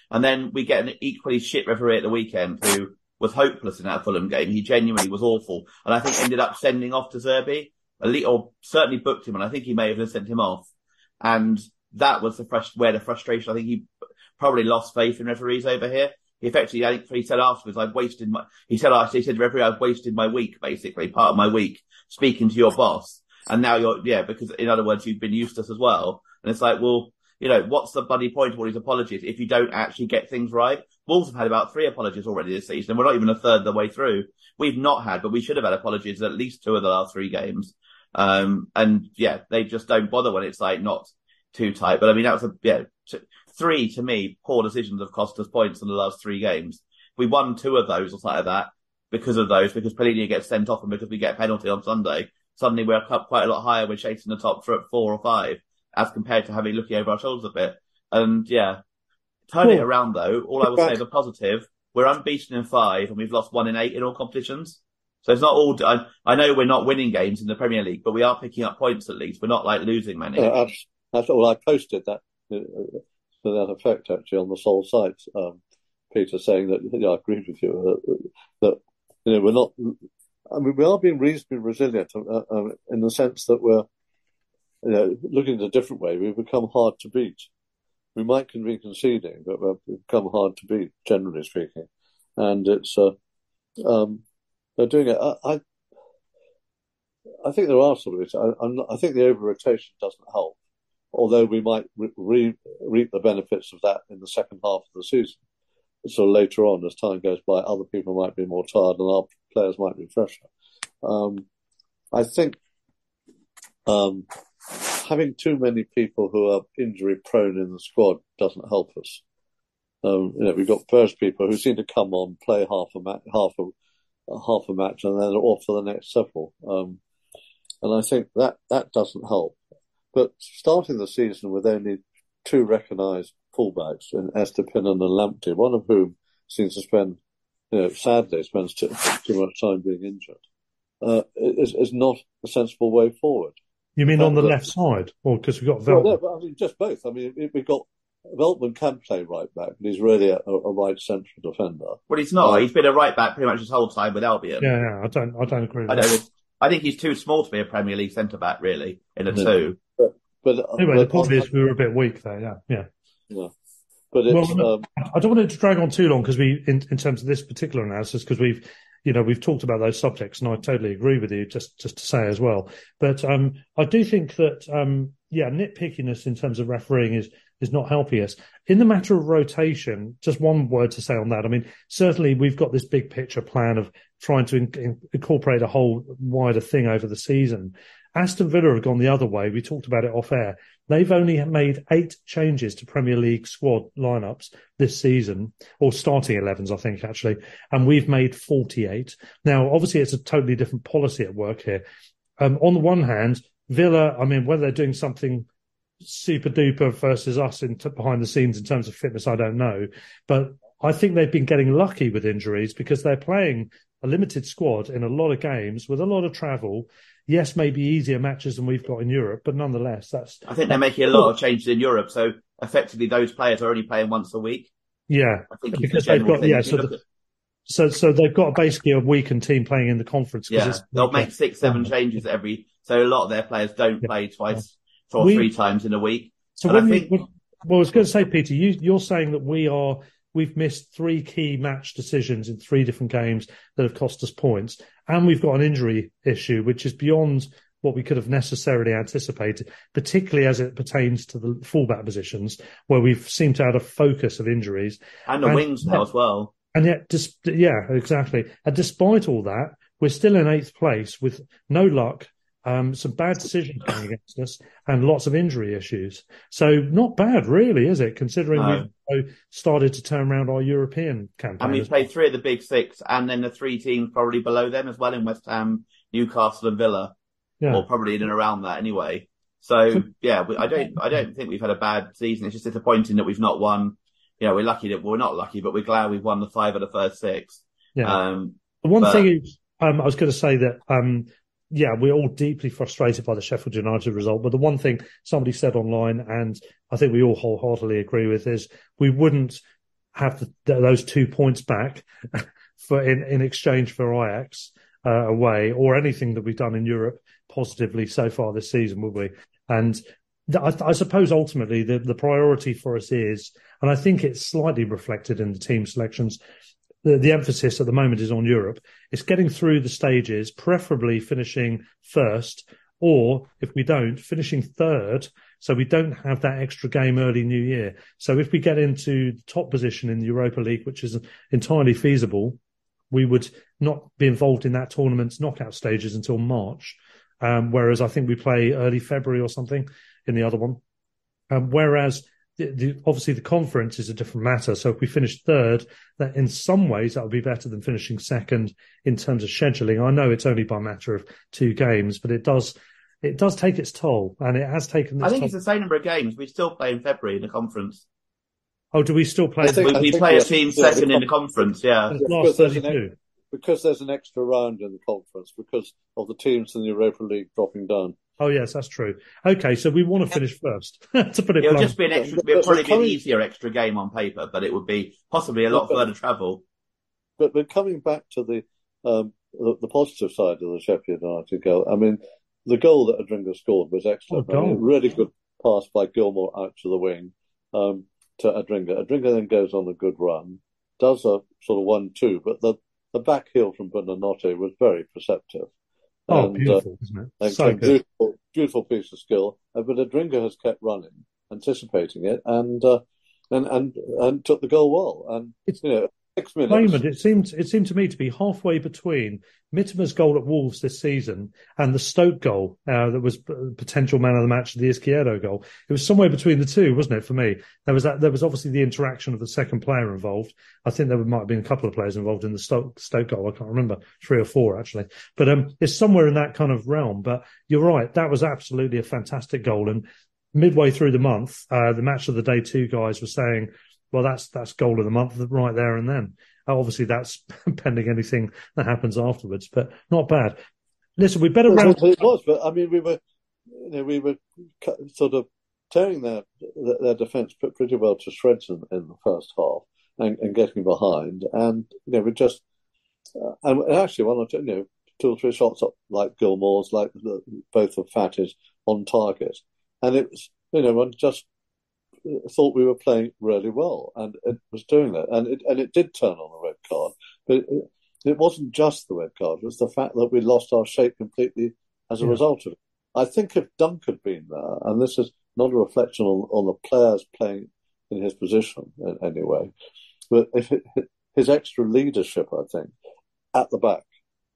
And then we get an equally shit referee at the weekend who was hopeless in that Fulham game. He genuinely was awful. And I think ended up sending off De Zerbi, or certainly booked him. And I think he may have sent him off. And that was where the frustration, I think he probably lost faith in referees over here. He effectively, I think he said afterwards, he said, referee, I've wasted my week, basically, part of my week, speaking to your boss. And now because in other words, you've been useless as well. And it's like, well, what's the bloody point of all these apologies if you don't actually get things right? Wolves have had about 3 apologies already this season, and we're not even a third of the way through. We've not had, but we should have had apologies at least 2 of the last 3 games. They just don't bother when it's like not too tight. But I mean, that was 3 to me, poor decisions have cost us points in the last 3 games. We won 2 of those or something like that because Palhinha gets sent off and because we get a penalty on Sunday. Suddenly we're up quite a lot higher. We're chasing the top 4 or 5 as compared to looking over our shoulders a bit. And turn it around though. All I will say is a positive. We're unbeaten in 5 and we've lost 1 in 8 in all competitions. So it's not all, I know we're not winning games in the Premier League, but we are picking up points at least. We're not losing many. That's all. I posted that to that effect actually on the Sol site, Peter, saying that I agree with you that we're not. I mean, we are being reasonably resilient in the sense that we're looking at a different way. We've become hard to beat. We might be conceding, but we've become hard to beat, generally speaking. And it's they're doing it. I think there are some of it. I think the over-rotation doesn't help, although we might reap the benefits of that in the second half of the season. So later on, as time goes by, other people might be more tired and our players might be fresher. I think having too many people who are injury-prone in the squad doesn't help us. We've got first people who seem to come on, play half a match, and then off for the next several. And I think that doesn't help. But starting the season with only 2 recognised fullbacks in Estupiñán and Lamptey, one of whom seems to sadly spends too much time being injured, is not a sensible way forward. You mean on the left side? Or because we've got Veltman? No, but I mean, just both. I mean, we've got Veltman can play right back, but he's really a right central defender. Well, he's not. He's been a right back pretty much his whole time with Albion. Yeah, I don't agree with that. I think he's too small to be a Premier League centre-back, really, in a 2. But anyway, the point is we were a bit weak there, yeah. But it's, I don't want to drag on too long because in terms of this particular analysis, because we've talked about those subjects, and I totally agree with you. Just to say as well, but I do think that nitpickiness in terms of refereeing is not helping us. In the matter of rotation, just one word to say on that. I mean, certainly we've got this big picture plan of trying to incorporate a whole wider thing over the season. Aston Villa have gone the other way. We talked about it off air. They've only made 8 changes to Premier League squad lineups this season, or starting 11s, I think, actually. And we've made 48. Now, obviously, it's a totally different policy at work here. On the one hand, Villa, I mean, whether they're doing something super duper versus us behind the scenes in terms of fitness, I don't know. But I think they've been getting lucky with injuries because they're playing a limited squad in a lot of games with a lot of travel. Yes, maybe easier matches than we've got in Europe, but nonetheless, I think they're making a lot of changes in Europe, so effectively those players are only playing once a week. Yeah, I think because they've got so they've got basically a weakened team playing in the conference. Yeah, they'll make 6-7 changes so a lot of their players don't play twice or 3 times in a week. So I was going to say, Peter, you're saying that we've missed 3 key match decisions in 3 different games that have cost us points. And we've got an injury issue, which is beyond what we could have necessarily anticipated, particularly as it pertains to the fullback positions, where we've seemed to have a focus of injuries. And the wings now as well. And yet, exactly. And despite all that, we're still in 8th place with no luck, some bad decisions going against us, and lots of injury issues. So not bad, really, is it? Considering we've started to turn around our European campaign. And we've played 3 of the big 6, and then the 3 teams probably below them as well in West Ham, Newcastle, and Villa, or probably in and around that anyway. So I don't think we've had a bad season. It's just disappointing that we've not won. We're lucky we're not lucky, but we're glad we've won the 5 of the first 6. Yeah. The one thing is, I was going to say that. We're all deeply frustrated by the Sheffield United result. But the one thing somebody said online, and I think we all wholeheartedly agree with, is we wouldn't have those 2 points back for in exchange for Ajax away, or anything that we've done in Europe positively so far this season, will we? And I suppose ultimately the priority for us is, and I think it's slightly reflected in the team selections, the emphasis at the moment is on Europe. It's getting through the stages, preferably finishing first, or if we don't, finishing third, so we don't have that extra game early New Year. So if we get into the top position in the Europa League, which is entirely feasible, we would not be involved in that tournament's knockout stages until March, whereas I think we play early February or something in the other one. Whereas obviously the conference is a different matter. So if we finish third, that in some ways that would be better than finishing second in terms of scheduling. I know it's only by a matter of 2 games, but it does take its toll, and it has taken. I think it's the same number of games. We still play in February in the conference. Oh, do we still play? We play a team second in the conference, yeah. Last 32. Because there's an extra round in the conference because of the teams in the Europa League dropping down. Oh, yes, that's true. Okay, so we want to finish first, to put it It'll blunt. just be an extra, it'll probably be an easier extra game on paper, but it would be possibly a lot further travel. But coming back to the positive side of the Sheffield United goal, I mean, the goal that Adringa scored was excellent. Oh, I mean, really good pass by Gilmour out to the wing to Adringa. Adringa then goes on a good run, does a sort of 1-2, but the back heel from Buonanotte was very perceptive. Oh, beautiful, isn't it? So good. Beautiful piece of skill. But Adringa has kept running, anticipating it, and took the goal well. And it's, 6 minutes. Raymond, it seemed to me to be halfway between Mittimer's goal at Wolves this season and the Stoke goal that was potential man of the match, the Izquierdo goal. It was somewhere between the two, wasn't it? For me, there was obviously the interaction of the second player involved. I think there might have been a couple of players involved in the Stoke goal. I can't remember, 3 or 4 actually, but it's somewhere in that kind of realm. But you're right, that was absolutely a fantastic goal. And midway through the month, the Match of the Day 2 guys were saying, well, that's goal of the month right there and then. Obviously, that's pending anything that happens afterwards, but not bad. Listen, we better round. It was, but I mean, we were sort of tearing their defence pretty well to shreds in the first half and getting behind, and we just and actually one or two, 2 or 3 shots up like Gilmour's, like both of Fatty's on target, and it was one just thought we were playing really well, and it was doing that, and it did turn on a red card, but it wasn't just the red card; it was the fact that we lost our shape completely as a result of it. I think if Dunk had been there, and this is not a reflection on the players playing in his position anyway, but if his extra leadership, I think, at the back,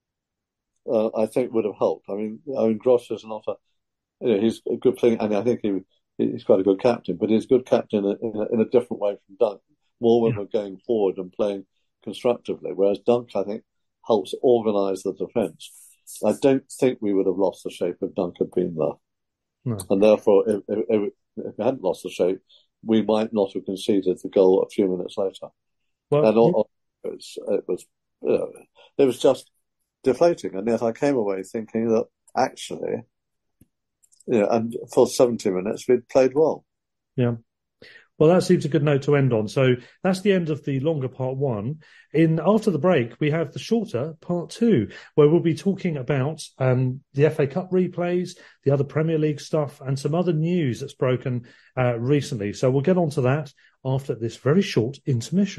I think would have helped. I mean, Gross is not he's a good player, and I think he's quite a good captain, but he's a good captain in a different way from Dunk, more when we're going forward and playing constructively, whereas Dunk, I think, helps organise the defence. I don't think we would have lost the shape if Dunk had been there. No. And therefore, if we hadn't lost the shape, we might not have conceded the goal a few minutes later. Well, and it was just deflating, and yet I came away thinking that actually, and for 70 minutes, we'd played well. Yeah. Well, that seems a good note to end on. So that's the end of the longer part 1. After the break, we have the shorter part 2, where we'll be talking about the FA Cup replays, the other Premier League stuff, and some other news that's broken recently. So we'll get on to that after this very short intermission.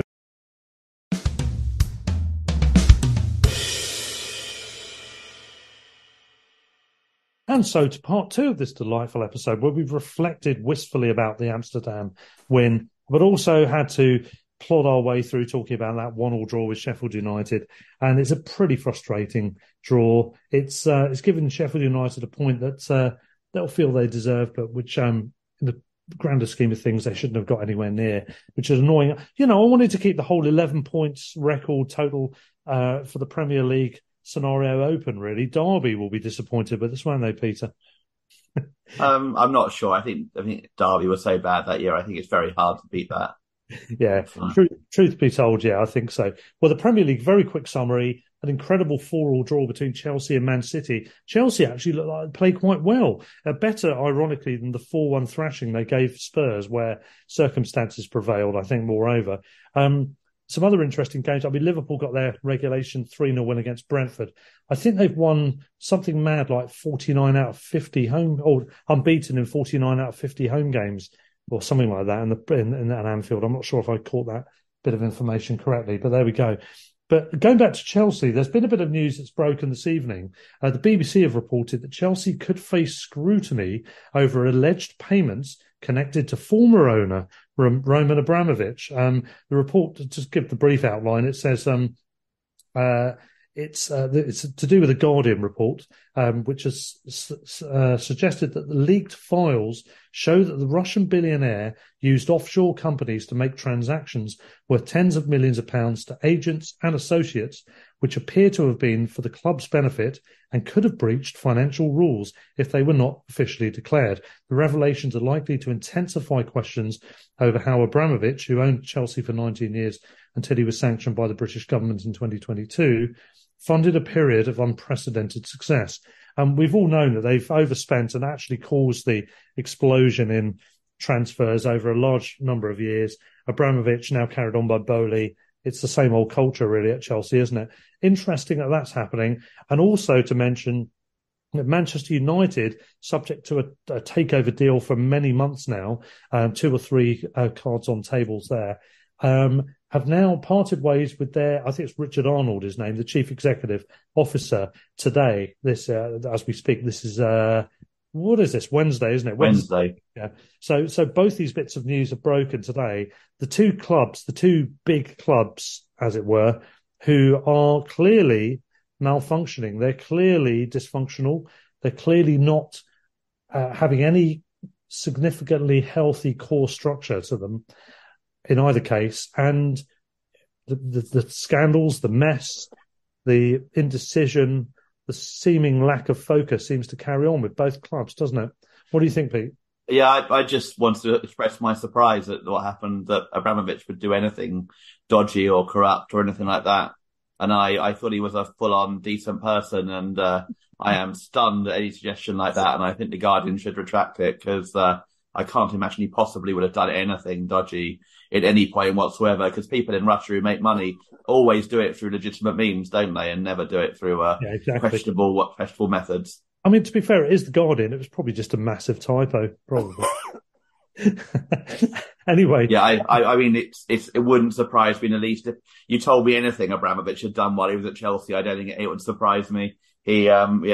And so to part 2 of this delightful episode, where we've reflected wistfully about the Amsterdam win, but also had to plod our way through talking about that 1-1 draw with Sheffield United. And it's a pretty frustrating draw. It's given Sheffield United a point that they'll feel they deserve, but which in the grander scheme of things, they shouldn't have got anywhere near, which is annoying. I wanted to keep the whole 11 points record total for the Premier League scenario open, really. Derby will be disappointed with this, won't they, Peter? I'm not sure. I think Derby was so bad that year. I think it's very hard to beat that. Yeah, truth be told, yeah, I think so. Well, the Premier League, very quick summary. an incredible 4-4 draw between Chelsea and Man City. Chelsea actually looked like they played quite well, better, ironically, than the 4-1 thrashing they gave Spurs, where circumstances prevailed, I think, moreover. Some other interesting games. I mean, Liverpool got their regulation 3-0 win against Brentford. I think they've won something mad like 49 out of 50 home, or unbeaten in 49 out of 50 home games, or something like that in Anfield. I'm not sure if I caught that bit of information correctly, but there we go. But going back to Chelsea, there's been a bit of news that's broken this evening. The BBC have reported that Chelsea could face scrutiny over alleged payments connected to former owner Roman Abramovich. The report, to just give the brief outline, it says it's to do with a Guardian report, which has suggested that the leaked files show that the Russian billionaire used offshore companies to make transactions worth tens of millions of pounds to agents and associates, which appear to have been for the club's benefit and could have breached financial rules if they were not officially declared. The revelations are likely to intensify questions over how Abramovich, who owned Chelsea for 19 years until he was sanctioned by the British government in 2022, funded a period of unprecedented success. And we've all known that they've overspent and actually caused the explosion in transfers over a large number of years. Abramovich, now carried on by Bowley. It's the same old culture, really, at Chelsea, isn't it? Interesting that that's happening. And also to mention that Manchester United, subject to a takeover deal for many months now, 2 or 3 cards on tables there, have now parted ways with their, I think it's Richard Arnold, his name, the chief executive officer today. This, as we speak, this is, what is this? Wednesday, isn't it? Wednesday. Yeah. So both these bits of news are broken today. The two big clubs, as it were, who are clearly malfunctioning. They're clearly dysfunctional. They're clearly not having any significantly healthy core structure to them in either case. And the scandals, the mess, the indecision, the seeming lack of focus seems to carry on with both clubs, doesn't it? What do you think, Pete? Yeah, I just wanted to express my surprise at what happened, that Abramovich would do anything dodgy or corrupt or anything like that. And I thought he was a full-on decent person, and I am stunned at any suggestion like that. And I think the Guardian should retract it, because I can't imagine he possibly would have done anything dodgy at any point whatsoever, because people in Russia who make money always do it through legitimate means, don't they? And never do it through questionable methods. I mean, to be fair, it is the Guardian. It was probably just a massive typo, probably. Anyway. Yeah, I mean, it wouldn't surprise me in the least. If you told me anything Abramovich had done while he was at Chelsea, I don't think it would surprise me. He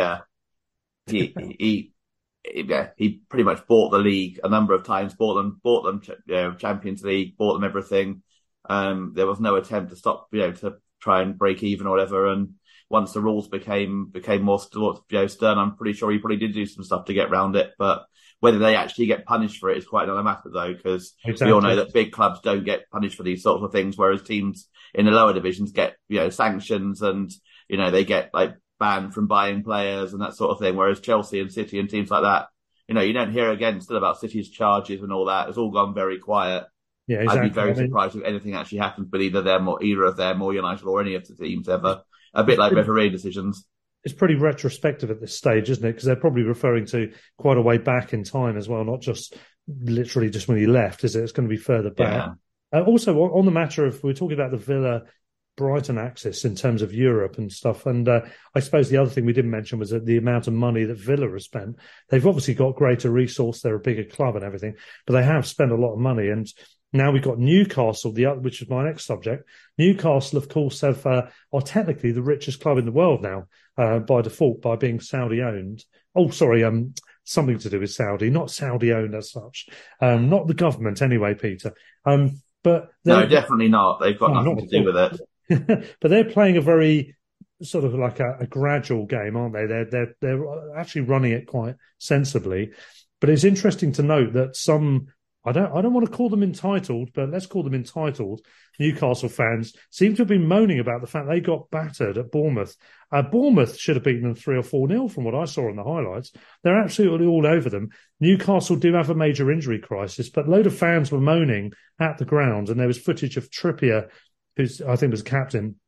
pretty much bought the league a number of times, bought them, Champions League, bought them everything. There was no attempt to stop, to try and break even or whatever. And once the rules became more stern, I'm pretty sure he probably did do some stuff to get around it. But whether they actually get punished for it is quite another matter, though, because we all know that big clubs don't get punished for these sorts of things, whereas teams in the lower divisions get, sanctions, and, they get like banned from buying players and that sort of thing. Whereas Chelsea and City and teams like that, you don't hear again still about City's charges and all that. It's all gone very quiet. Yeah, exactly. I'd be very surprised if anything actually happens with either of them or United or any of the teams ever. A bit like referee decisions. It's pretty retrospective at this stage, isn't it? Because they're probably referring to quite a way back in time as well, not just literally just when he left, is it? It's going to be further back. Yeah. Also, on the matter of, we're talking about the Villa-Brighton axis in terms of Europe and stuff. And I suppose the other thing we didn't mention was that the amount of money that Villa has spent. They've obviously got greater resource. They're a bigger club and everything, but they have spent a lot of money. And now we've got Newcastle, which is my next subject. Newcastle, of course, are technically the richest club in the world now, by default, by being Saudi-owned. Oh, sorry, something to do with Saudi, not Saudi-owned as such. Not the government anyway, Peter. But no, definitely not. They've got nothing to do with it. But they're playing a very sort of like a gradual game, aren't they? They're actually running it quite sensibly. But it's interesting to note that some, I don't want to call them entitled, but let's call them entitled Newcastle fans seem to have been moaning about the fact they got battered at Bournemouth. Bournemouth should have beaten them 3 or 4-0 from what I saw in the highlights. They're absolutely all over them. Newcastle do have a major injury crisis, but a load of fans were moaning at the ground, and there was footage of Trippier, who's I think was captain,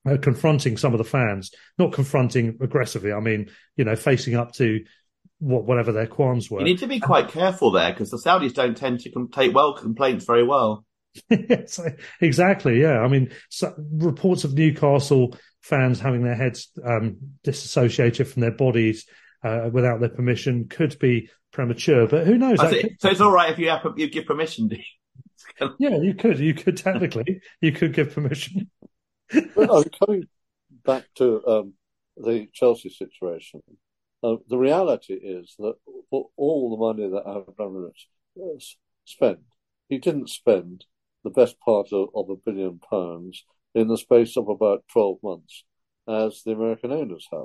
confronting some of the fans, not confronting aggressively. I mean, facing up to whatever their qualms were. You need to be quite careful there because the Saudis don't tend to take complaints very well. Yes, exactly. Yeah. I mean, reports of Newcastle fans having their heads disassociated from their bodies without their permission could be premature, but who knows? So it's all right if you give permission, do you? Yeah, you could technically, you could give permission. Well, coming back to the Chelsea situation, the reality is that for all the money that Abramovich spent, he didn't spend the best part of £1 billion in the space of about 12 months, as the American owners have.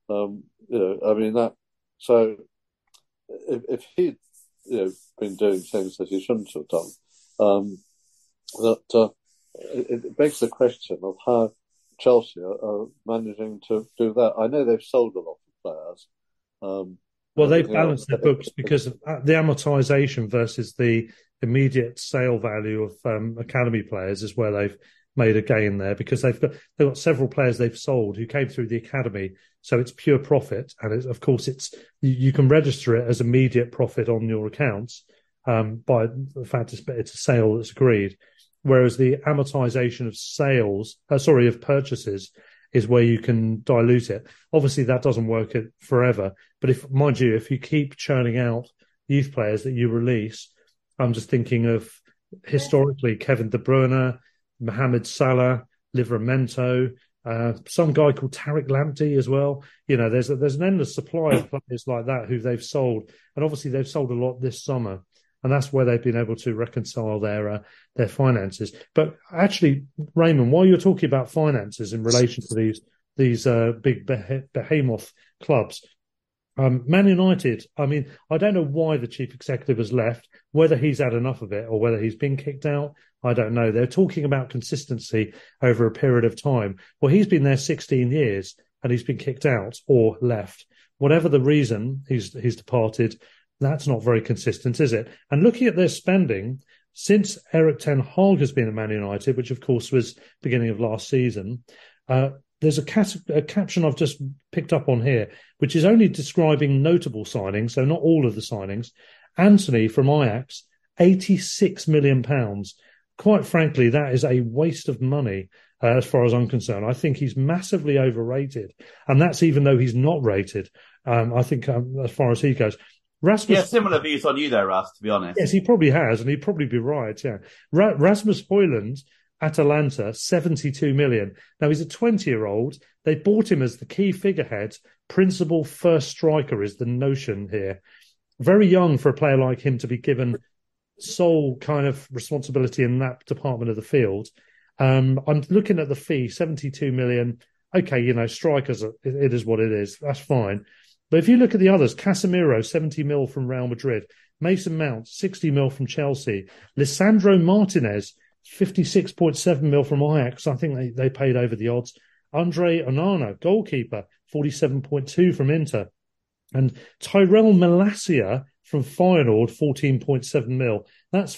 So if he'd been doing things that he shouldn't have done, it begs the question of how Chelsea are managing to do that. I know they've sold a lot of players. Well, they've balanced their books because of the amortization versus the immediate sale value of academy players is where they've made a gain there, because they've got several players they've sold who came through the academy, so it's pure profit, and of course you can register it as immediate profit on your accounts by the fact it's a sale that's agreed, whereas the amortization of purchases is where you can dilute it. Obviously, that doesn't work forever, but if you keep churning out youth players that you release, I'm just thinking of historically Kevin De Bruyne, Mohamed Salah, Livramento, some guy called Tariq Lamptey as well. There's an endless supply of players like that who they've sold, and obviously they've sold a lot this summer, and that's where they've been able to reconcile their finances. But actually, Raymond, while you're talking about finances in relation to these big behemoth clubs, Man United, I mean, I don't know why the chief executive has left, whether he's had enough of it or whether he's been kicked out. I don't know. They're talking about consistency over a period of time. Well, he's been there 16 years and he's been kicked out or left. Whatever the reason he's departed, that's not very consistent, is it? And looking at their spending, since Erik ten Hag has been at Man United, which of course was beginning of last season, there's a caption I've just picked up on here, which is only describing notable signings, so not all of the signings. Antony from Ajax, £86 million. Quite frankly, that is a waste of money as far as I'm concerned. I think he's massively overrated, and that's even though he's not rated. I think as far as he goes. Rasmus, similar views on you there, Russ, to be honest. Yes, he probably has, and he'd probably be right, yeah. Rasmus Højlund, Atalanta, 72 million. Now, he's a 20-year-old. They bought him as the key figurehead. Principal first striker is the notion here. Very young for a player like him to be given sole kind of responsibility in that department of the field. I'm looking at the fee, 72 million. Okay, strikers, it is what it is. That's fine. But if you look at the others, Casemiro, 70 mil from Real Madrid. Mason Mount, 60 mil from Chelsea. Lisandro Martinez, 56.7 mil from Ajax. I think they paid over the odds. Andre Onana, goalkeeper, 47.2 from Inter. And Tyrell Malacia from Feyenoord, 14.7 mil. That's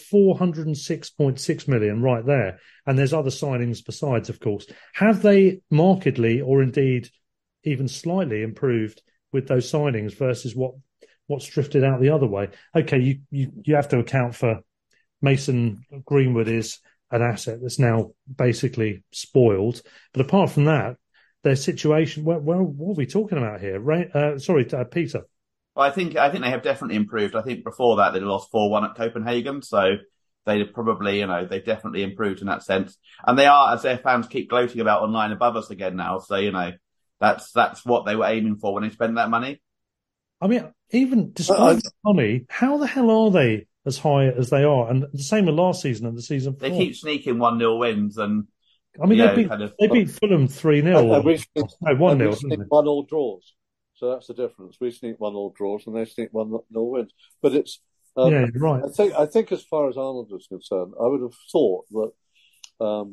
406.6 million right there. And there's other signings besides, of course. Have they markedly or indeed even slightly improved with those signings versus what's drifted out the other way? Okay, you have to account for Mason Greenwood is an asset that's now basically spoiled. But apart from that, their situation, what are we talking about here? Peter. Well, I think they have definitely improved. I think before that, they lost 4-1 at Copenhagen. So they probably, they've definitely improved in that sense. And they are, as their fans keep gloating about, online above us again now. So, that's what they were aiming for when they spent that money. I mean, even despite the money, how the hell are they as high as they are? And the same with last season and the season before. They keep sneaking 1-0 wins. And I mean, they beat Fulham 3-0. 1-0. 1-1 draws. So that's the difference. We sneak 1-1 draws and they sneak 1-0 wins. But it's you're right. I think as far as Arnold is concerned, I would have thought that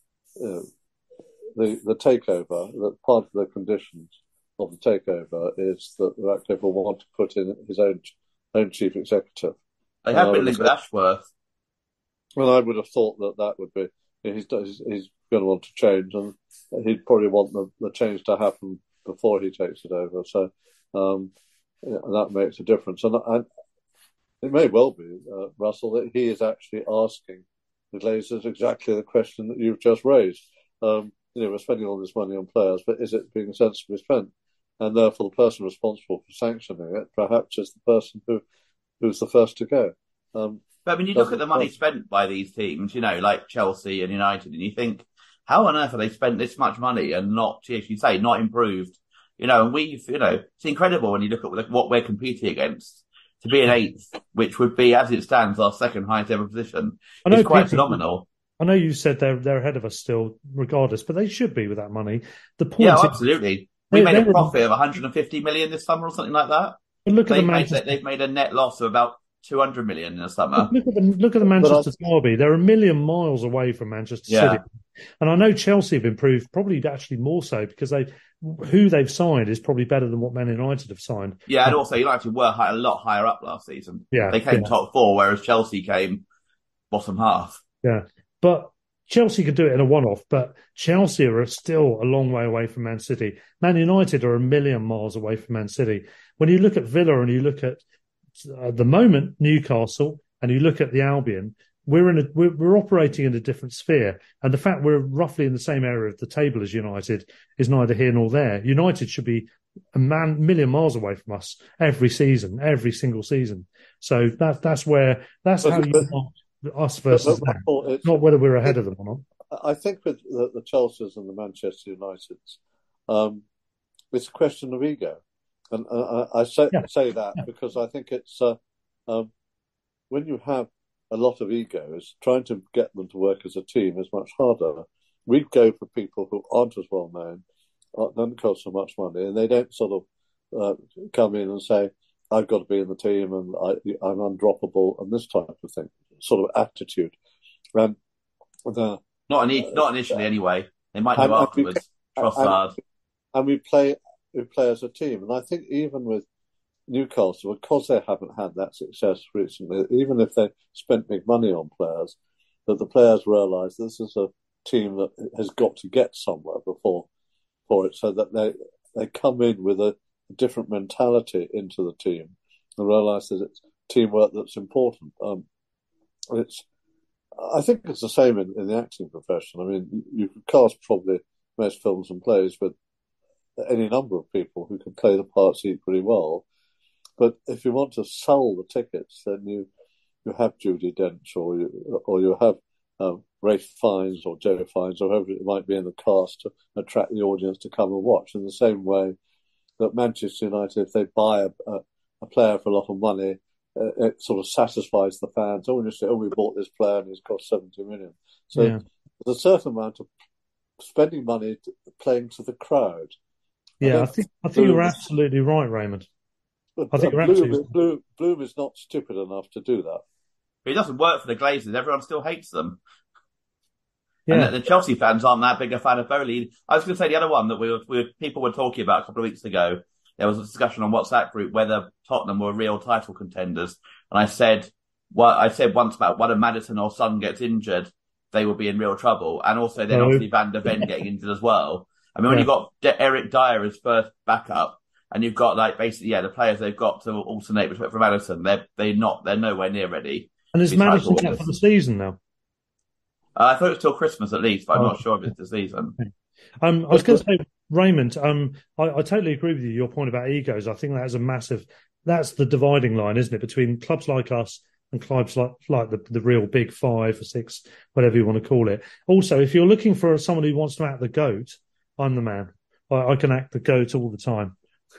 the takeover, that part of the conditions of the takeover is that Ratcliffe will want to put in his own chief executive. They have been linked with Ashworth. Well, I would have thought that would be he's going to want to change, and he'd probably want the change to happen before he takes it over. So that makes a difference. And it may well be, Russell, that he is actually asking the Glazers exactly the question that you've just raised. We're spending all this money on players, but is it being sensibly spent? And therefore, the person responsible for sanctioning it perhaps is the person who's the first to go. But when you look at the money spent by these teams, like Chelsea and United, and you think, how on earth have they spent this much money and not, as you say, not improved? And it's incredible when you look at what we're competing against. To be an 8th, which would be, as it stands, our second highest ever position, is quite phenomenal. I know you said they're ahead of us still, regardless, but they should be with that money. The point is, absolutely. We made a profit of 150 million this summer or something like that. They've made a net loss of about 200 million in the summer. Look at the Manchester Derby. They're a million miles away from Manchester City. And I know Chelsea have improved, probably actually more so, because who they've signed is probably better than what Man United have signed. Yeah, and also United were a lot higher up last season. Yeah, they came top 4, whereas Chelsea came bottom half. Yeah, but Chelsea could do it in a one-off, but Chelsea are still a long way away from Man City. Man United are a million miles away from Man City. When you look at Villa and you look at the moment Newcastle and you look at the Albion, we're operating in a different sphere, and the fact we're roughly in the same area of the table as United is neither here nor there. United should be a million miles away from us every single season. So that's how you us versus them, not whether we're ahead of them or not. I think with the Chelseas and the Manchester Uniteds, it's a question of ego, and I say that because I think it's when you have a lot of egos, trying to get them to work as a team is much harder. We go for people who aren't as well known, don't cost so much money, and they don't sort of come in and say, I've got to be in the team and I'm undroppable and this type of thing, sort of attitude. And not initially anyway. They might do afterwards. Trossard. And we play as a team. And I think even with Newcastle, because they haven't had that success recently, even if they spent big money on players, that the players realise this is a team that has got to get somewhere for it, so that they come in with a different mentality into the team and realise that it's teamwork that's important. I think it's the same in the acting profession. I mean, you could cast probably most films and plays with any number of people who can play the parts equally well. But if you want to sell the tickets, then you have Judi Dench or you have Ralph Fiennes or Joe Fiennes or whoever it might be in the cast to attract the audience to come and watch. In the same way that Manchester United, if they buy a player for a lot of money, it sort of satisfies the fans. Oh, you say, we bought this player and he's cost 70 million. So there's a certain amount of spending money playing to the crowd. Yeah, I think you're absolutely right, Raymond. I think Bloom is not stupid enough to do that. But it doesn't work for the Glazers. Everyone still hates them. Yeah. And the Chelsea fans aren't that big a fan of Bowley. I was going to say the other one that people were talking about a couple of weeks ago. There was a discussion on WhatsApp group whether Tottenham were real title contenders. And I said once about whether Maddison or Son gets injured, they will be in real trouble. And also then obviously Van der Ven getting injured as well. I mean, when you've got Eric Dyer as first backup, and you've got the players they've got to alternate for Maddison, they're nowhere near ready. And is Maddison out for the season now? I thought it was till Christmas at least, but I'm not sure if it's the season. I was going to say, Raymond, I totally agree with you. Your point about egos, I think that's the dividing line, isn't it, between clubs like us and clubs like the real big 5 or 6, whatever you want to call it. Also, if you're looking for someone who wants to act the GOAT, I'm the man. I can act the GOAT all the time.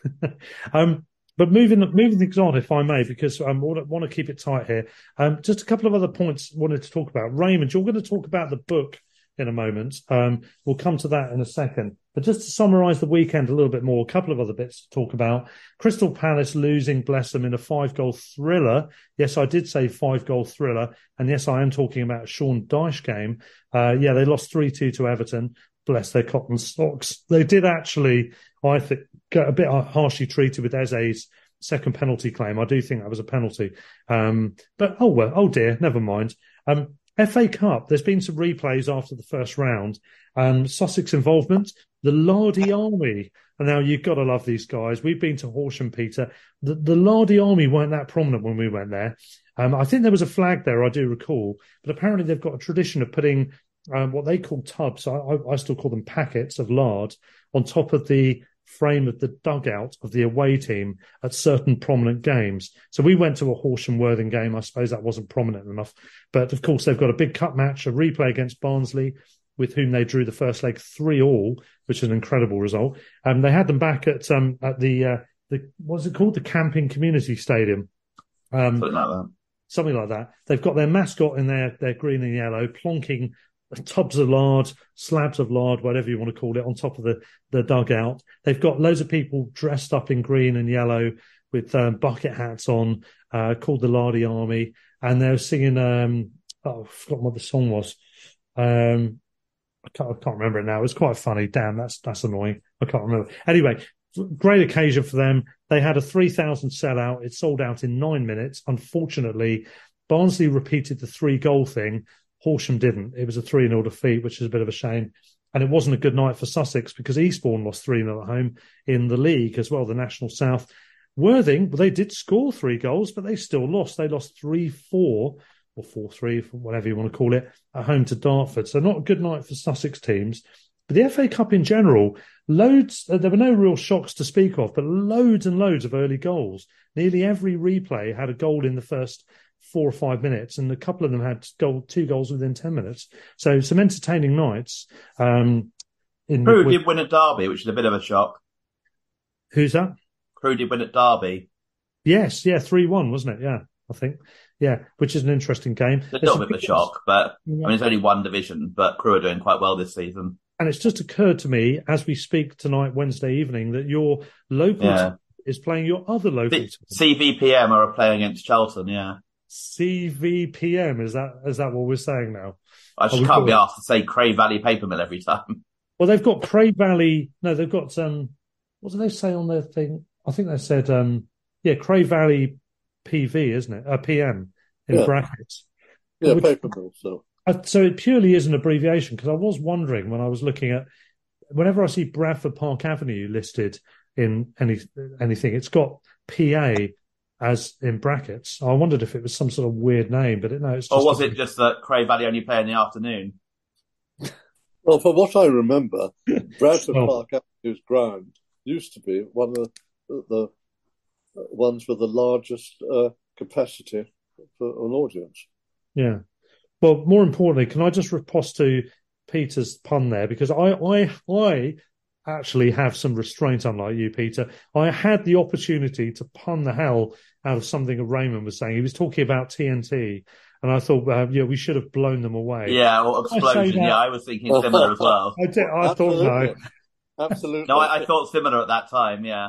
But moving things on, if I may, because I want to keep it tight here. Just a couple of other points I wanted to talk about. Raymond, you're going to talk about the book in a moment. We'll come to that in a second. But just to summarise the weekend a little bit more, a couple of other bits to talk about. Crystal Palace losing, bless them, in a 5-goal thriller. Yes, I did say 5-goal thriller. And yes, I am talking about a Sean Dyche game. They lost 3-2 to Everton. Bless their cotton socks. They did actually, I think, get a bit harshly treated with Eze's second penalty claim. I do think that was a penalty. But, oh dear, never mind. FA Cup, there's been some replays after the first round. Sussex involvement, the Lardy Army. And now you've got to love these guys. We've been to Horsham, Peter. The Lardy Army weren't that prominent when we went there. I think there was a flag there, I do recall. But apparently they've got a tradition of putting what they call tubs, I still call them packets of lard, on top of the frame of the dugout of the away team at certain prominent games. So we went to a Horsham Worthing game. I suppose that wasn't prominent enough. But of course, they've got a big cup match, a replay against Barnsley, with whom they drew the first leg 3-3, which is an incredible result. They had them back at the what's it called? The Camping Community Stadium. Something like that. They've got their mascot in their green and yellow, plonking tubs of lard, slabs of lard, whatever you want to call it, on top of the dugout. They've got loads of people dressed up in green and yellow with bucket hats on, called the Lardy Army, and they're singing. I've forgotten what the song was. I can't remember it now. It was quite funny. Damn, that's annoying. I can't remember. Anyway, great occasion for them. They had a 3,000 sellout. It sold out in 9 minutes. Unfortunately, Barnsley repeated the 3-goal thing. Horsham didn't. It was a 3-0 defeat, which is a bit of a shame. And it wasn't a good night for Sussex because Eastbourne lost 3-0 at home in the league as well, the National South. Worthing, well, they did score 3 goals, but they still lost. They lost 3-4 or 4-3, whatever you want to call it, at home to Dartford. So not a good night for Sussex teams. But the FA Cup in general, there were no real shocks to speak of, but loads and loads of early goals. Nearly every replay had a goal in the first 4 or 5 minutes, and a couple of them had 2 goals within 10 minutes. So some entertaining nights. Crewe did win at Derby, which is a bit of a shock. Who's that? Crewe did win at Derby. Yes, 3-1, wasn't it? Yeah, I think. Yeah, which is an interesting game. It's a little bit of a shock, but I mean, it's only one division, but Crewe are doing quite well this season. And it's just occurred to me as we speak tonight, Wednesday evening, that your local team is playing your other local team. CVPM are playing against Charlton, yeah. CVPM, is that what we're saying now? I just can't be asked to say Cray Valley Paper Mill every time. Well, they've got Cray Valley. No, they've got what do they say on their thing? I think they said Cray Valley PV, isn't it? PM in brackets. Yeah, Paper Mill. So it purely is an abbreviation, because I was wondering when I was looking at, whenever I see Bradford Park Avenue listed in anything, it's got PA as in brackets. I wondered if it was some sort of weird name, but it's just... Or was it just that Cray Valley only play in the afternoon? Well, from what I remember, Bradford Park Avenue's ground used to be one of the ones with the largest capacity for an audience. Yeah. Well, more importantly, can I just riposte to Peter's pun there? Because I actually have some restraint, unlike you, Peter. I had the opportunity to pun the hell out of something that Raymond was saying. He was talking about TNT, and I thought, we should have blown them away. Yeah, or explosion. Yeah, I was thinking similar as well. I thought no. Absolutely. No, I thought similar at that time, yeah.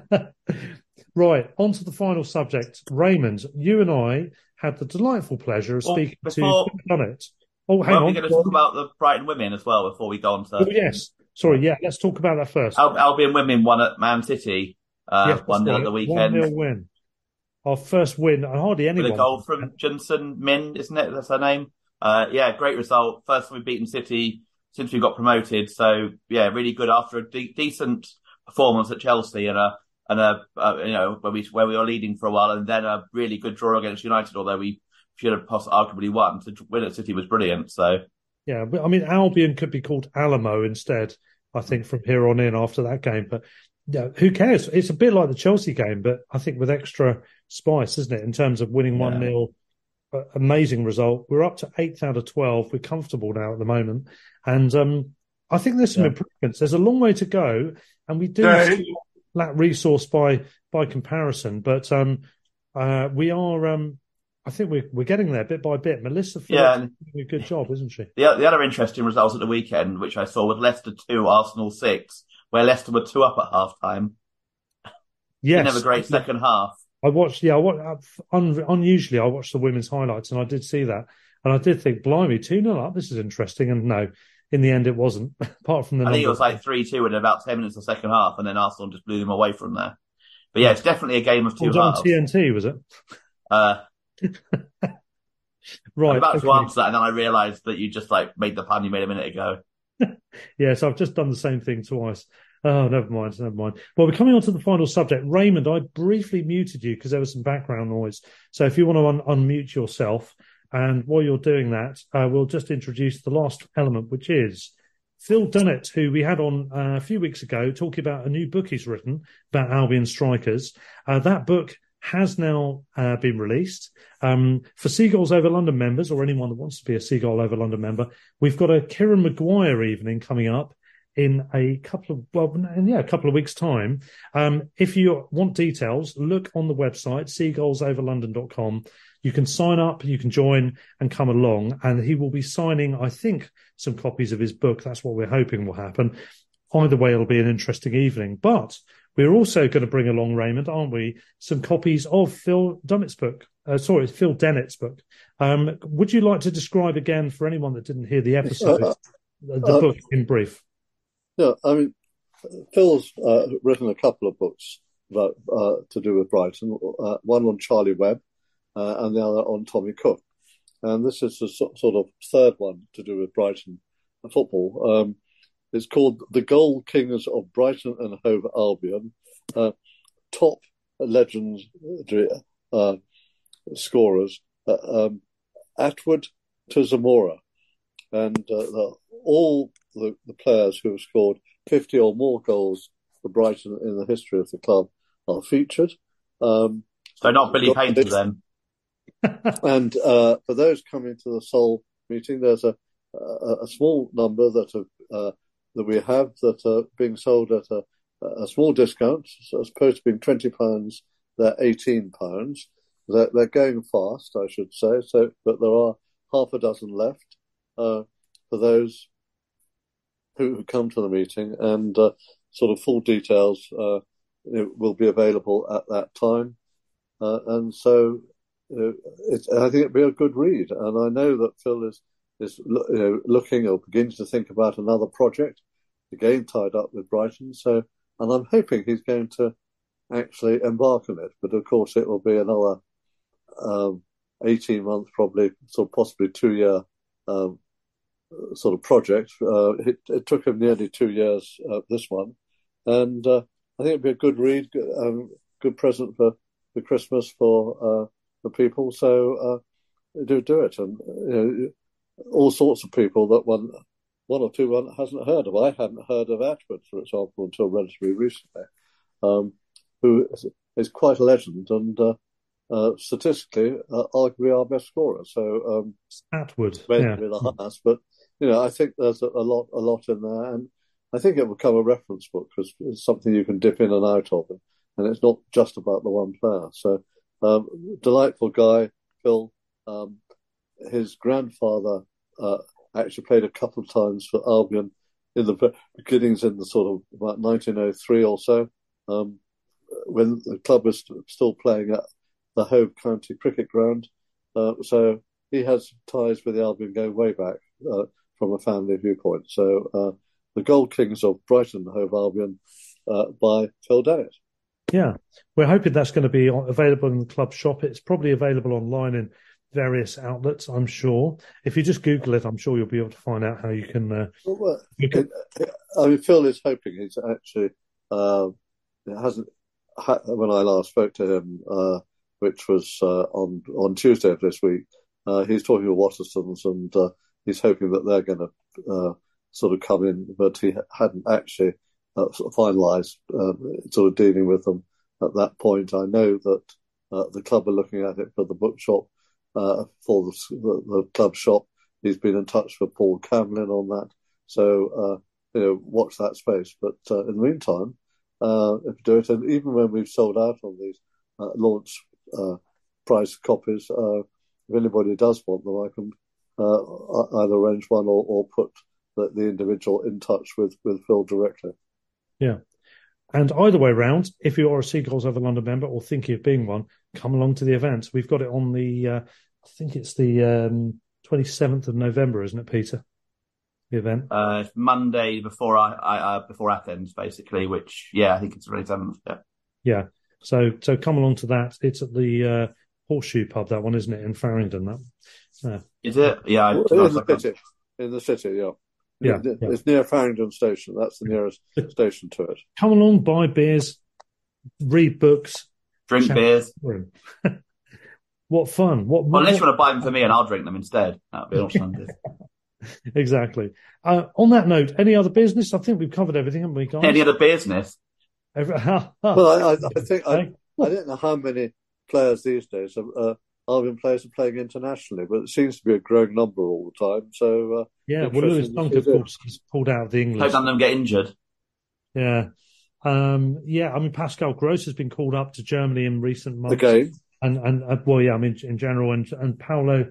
Right, on to the final subject. Raymond, you and I had the delightful pleasure of speaking to Dunnett. Oh, hang on. We're going to talk about the Brighton women as well before we go on to... Oh, yes. Sorry, let's talk about that first. Albion women won at Man City, 1-0 at the weekend. 1-0 win. Our first win, and hardly anyone. With a goal from Johnson Min, isn't it? That's her name. Great result. First we've beaten City since we got promoted. So, really good after a decent performance at Chelsea and where we were leading for a while, and then a really good draw against United, although we should have arguably won. To win at City was brilliant. So yeah, but I mean, Albion could be called Alamo instead, I think, from here on in after that game. But who cares? It's a bit like the Chelsea game, but I think with extra spice, isn't it? In terms of winning 1-0, amazing result. We're up to 8th out of 12. We're comfortable now at the moment, and I think there's some improvements. There's a long way to go, and we do lack resource by comparison, but we are. I think we're getting there bit by bit. Melissa Phillips is doing a good job, isn't she? The other interesting results at the weekend, which I saw, was Leicester 2, Arsenal 6, where Leicester were 2 up at half time. Yes, didn't have a great second half. I watched. Unusually, I watched the women's highlights, and I did see that, and I did think, blimey, 2-0 up. This is interesting, and no. In the end, it wasn't. Apart from the, I think it was like 3-2 in about 10 minutes of the second half, and then Arsenal just blew them away from there. But it's definitely a game of two halves. On TNT, was it? Right. I'm about to okay. answer that, and then I realised that you just made the pun you made a minute ago. Yes, I've just done the same thing twice. Oh, never mind. Well, we're coming on to the final subject. Raymond, I briefly muted you because there was some background noise. So if you want to unmute yourself, and while you're doing that, we'll just introduce the last element, which is Phil Dunnett, who we had on a few weeks ago, talking about a new book he's written about Albion strikers. That book has now been released. For Seagulls Over London members, or anyone that wants to be a Seagull Over London member, we've got a Kieran Maguire evening coming up in a couple of weeks' time. If you want details, look on the website, seagullsoverlondon.com. You can sign up, you can join and come along, and he will be signing, I think, some copies of his book. That's what we're hoping will happen. Either way, it'll be an interesting evening. But we're also going to bring along, Raymond, aren't we, some copies of Phil Dennett's book. Phil Dennett's book. Would you like to describe again, for anyone that didn't hear the episode, the book in brief? Yeah, I mean, Phil's written a couple of books about, to do with Brighton, one on Charlie Webb and the other on Tommy Cook. And this is the sort of third one to do with Brighton football. It's called The Goal Kings of Brighton and Hove Albion, top legends scorers, Atwood to Zamora. And all the players who have scored 50 or more goals for Brighton in the history of the club are featured. So not Billy Painter then? And for those coming to the Seoul meeting, there's a small number that we have that are being sold at a small discount. So as opposed to being £20, they're £18. They're going fast, I should say. But there are half a dozen left for those who come to the meeting, and sort of full details will be available at that time. And so I think it'd be a good read. And I know that Phil is looking or beginning to think about another project, again tied up with Brighton. So, and I'm hoping he's going to actually embark on it. But of course, it will be another 18 months, probably, sort of possibly 2-year sort of project. It took him nearly 2 years, this one. And I think it'd be a good read, good present for Christmas for people. So do it. And all sorts of people that one or two hasn't heard of. I hadn't heard of Atwood, for example, until relatively recently, who is quite a legend and statistically arguably our best scorer. So Atwood, maybe the highest, but I think there's a lot in there, and I think it will become a reference book because it's something you can dip in and out of, and it's not just about the one player. So delightful guy, Phil. His grandfather actually played a couple of times for Albion in the beginnings in the sort of about 1903 or so, when the club was still playing at the Hove County Cricket Ground. So he has ties with the Albion going way back from a family viewpoint. So The Gold Kings of Brighton and Hove Albion by Phil Dennett. Yeah, we're hoping that's going to be available in the club shop. It's probably available online in various outlets, I'm sure. If you just Google it, I'm sure you'll be able to find out how you can. I mean, Phil is hoping he's actually. It hasn't. When I last spoke to him, which was on Tuesday of this week, he's talking to Waterstones, and he's hoping that they're going to sort of come in, but he hadn't actually sort of finalised sort of dealing with them at that point. I know that the club are looking at it for the bookshop. For the club shop, he's been in touch with Paul Camlin on that. So, watch that space. But in the meantime, if you do it, and even when we've sold out on these launch price copies, if anybody does want them, I can either arrange one or put the individual in touch with Phil directly. Yeah. And either way round, if you are a Seagulls Over London member or thinking of being one, come along to the event. We've got it on the, I think it's the 27th of November, isn't it, Peter? The event. It's Monday before before Athens, basically. Which, I think it's the 27th. Yeah. So come along to that. It's at the Horseshoe Pub, that one, isn't it, in Farringdon? Yeah. Is it? Yeah. In the city, yeah. Yeah. It's near Farringdon Station. That's the nearest station to it. Come along, buy beers, read books, drink beers. What fun! Well, unless you want to buy them for me, and I'll drink them instead. That'd be awesome. Exactly. On that note, any other business? I think we've covered everything, haven't we, guys? Any other business? Well, I think I don't know how many players these days Albion players are playing internationally, but it seems to be a growing number all the time. So well, Lewis Dunk, of course, he's pulled out of the English. Hope none of them get injured. Yeah. I mean, Pascal Gross has been called up to Germany in recent months. Okay. And well, yeah, I mean, in general, and Paulo,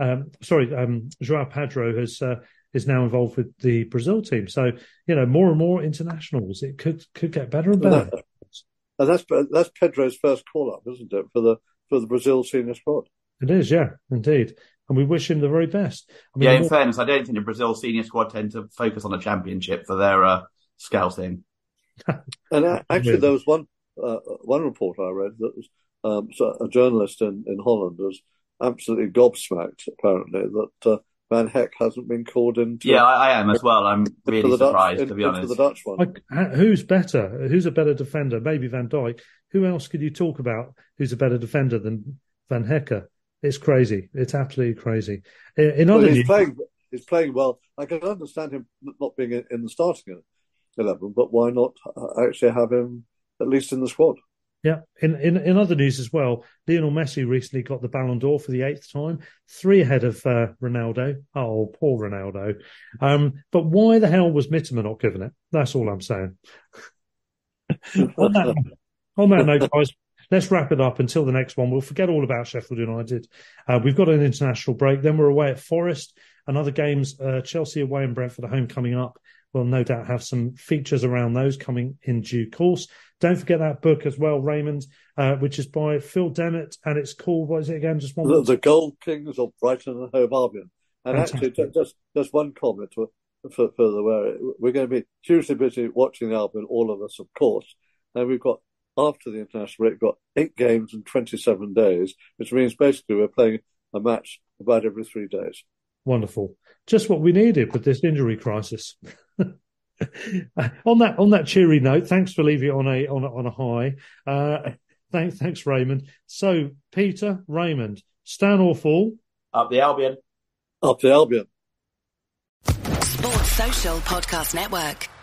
João Pedro is now involved with the Brazil team. So, more and more internationals. It could get better and better. And that's Pedro's first call up, isn't it, for the Brazil senior squad? It is, yeah, indeed. And we wish him the very best. I mean, in fairness, I don't think the Brazil senior squad tend to focus on the championship for their scouting. And actually, there was one report I read that was a journalist in Holland was absolutely gobsmacked, apparently, that Van Heck hasn't been called into. Yeah, I am as well. I'm really surprised, to be honest. The Dutch one. Who's better? Who's a better defender? Maybe Van Dijk. Who else could you talk about who's a better defender than Van Heck? It's crazy. It's absolutely crazy. He's playing well. I can understand him not being in the starting 11, but why not actually have him at least in the squad? Yeah. In other news as well, Lionel Messi recently got the Ballon d'Or for the 8th time, 3 ahead of Ronaldo. Oh, poor Ronaldo. But why the hell was Mitoma not given it? That's all I'm saying. On that note, guys, let's wrap it up until the next one. We'll forget all about Sheffield United. We've got an international break. Then we're away at Forest and other games. Chelsea away and Brentford at home coming up. We'll no doubt have some features around those coming in due course. Don't forget that book as well, Raymond, which is by Phil Dennett, and it's called, what is it again? Just one. The Gold Kings of Brighton and Hove Albion. And fantastic. Actually, just one comment for the where we're going to be hugely busy watching the Albion, all of us, of course. And we've got, after the international break, we've got 8 games in 27 days, which means basically we're playing a match about every 3 days. Wonderful. Just what we needed with this injury crisis. On that cheery note, thanks for leaving it on a high. Thanks, Raymond. So, Peter, Raymond, stand or fall? Up the Albion. Up the Albion. Sports Social Podcast Network.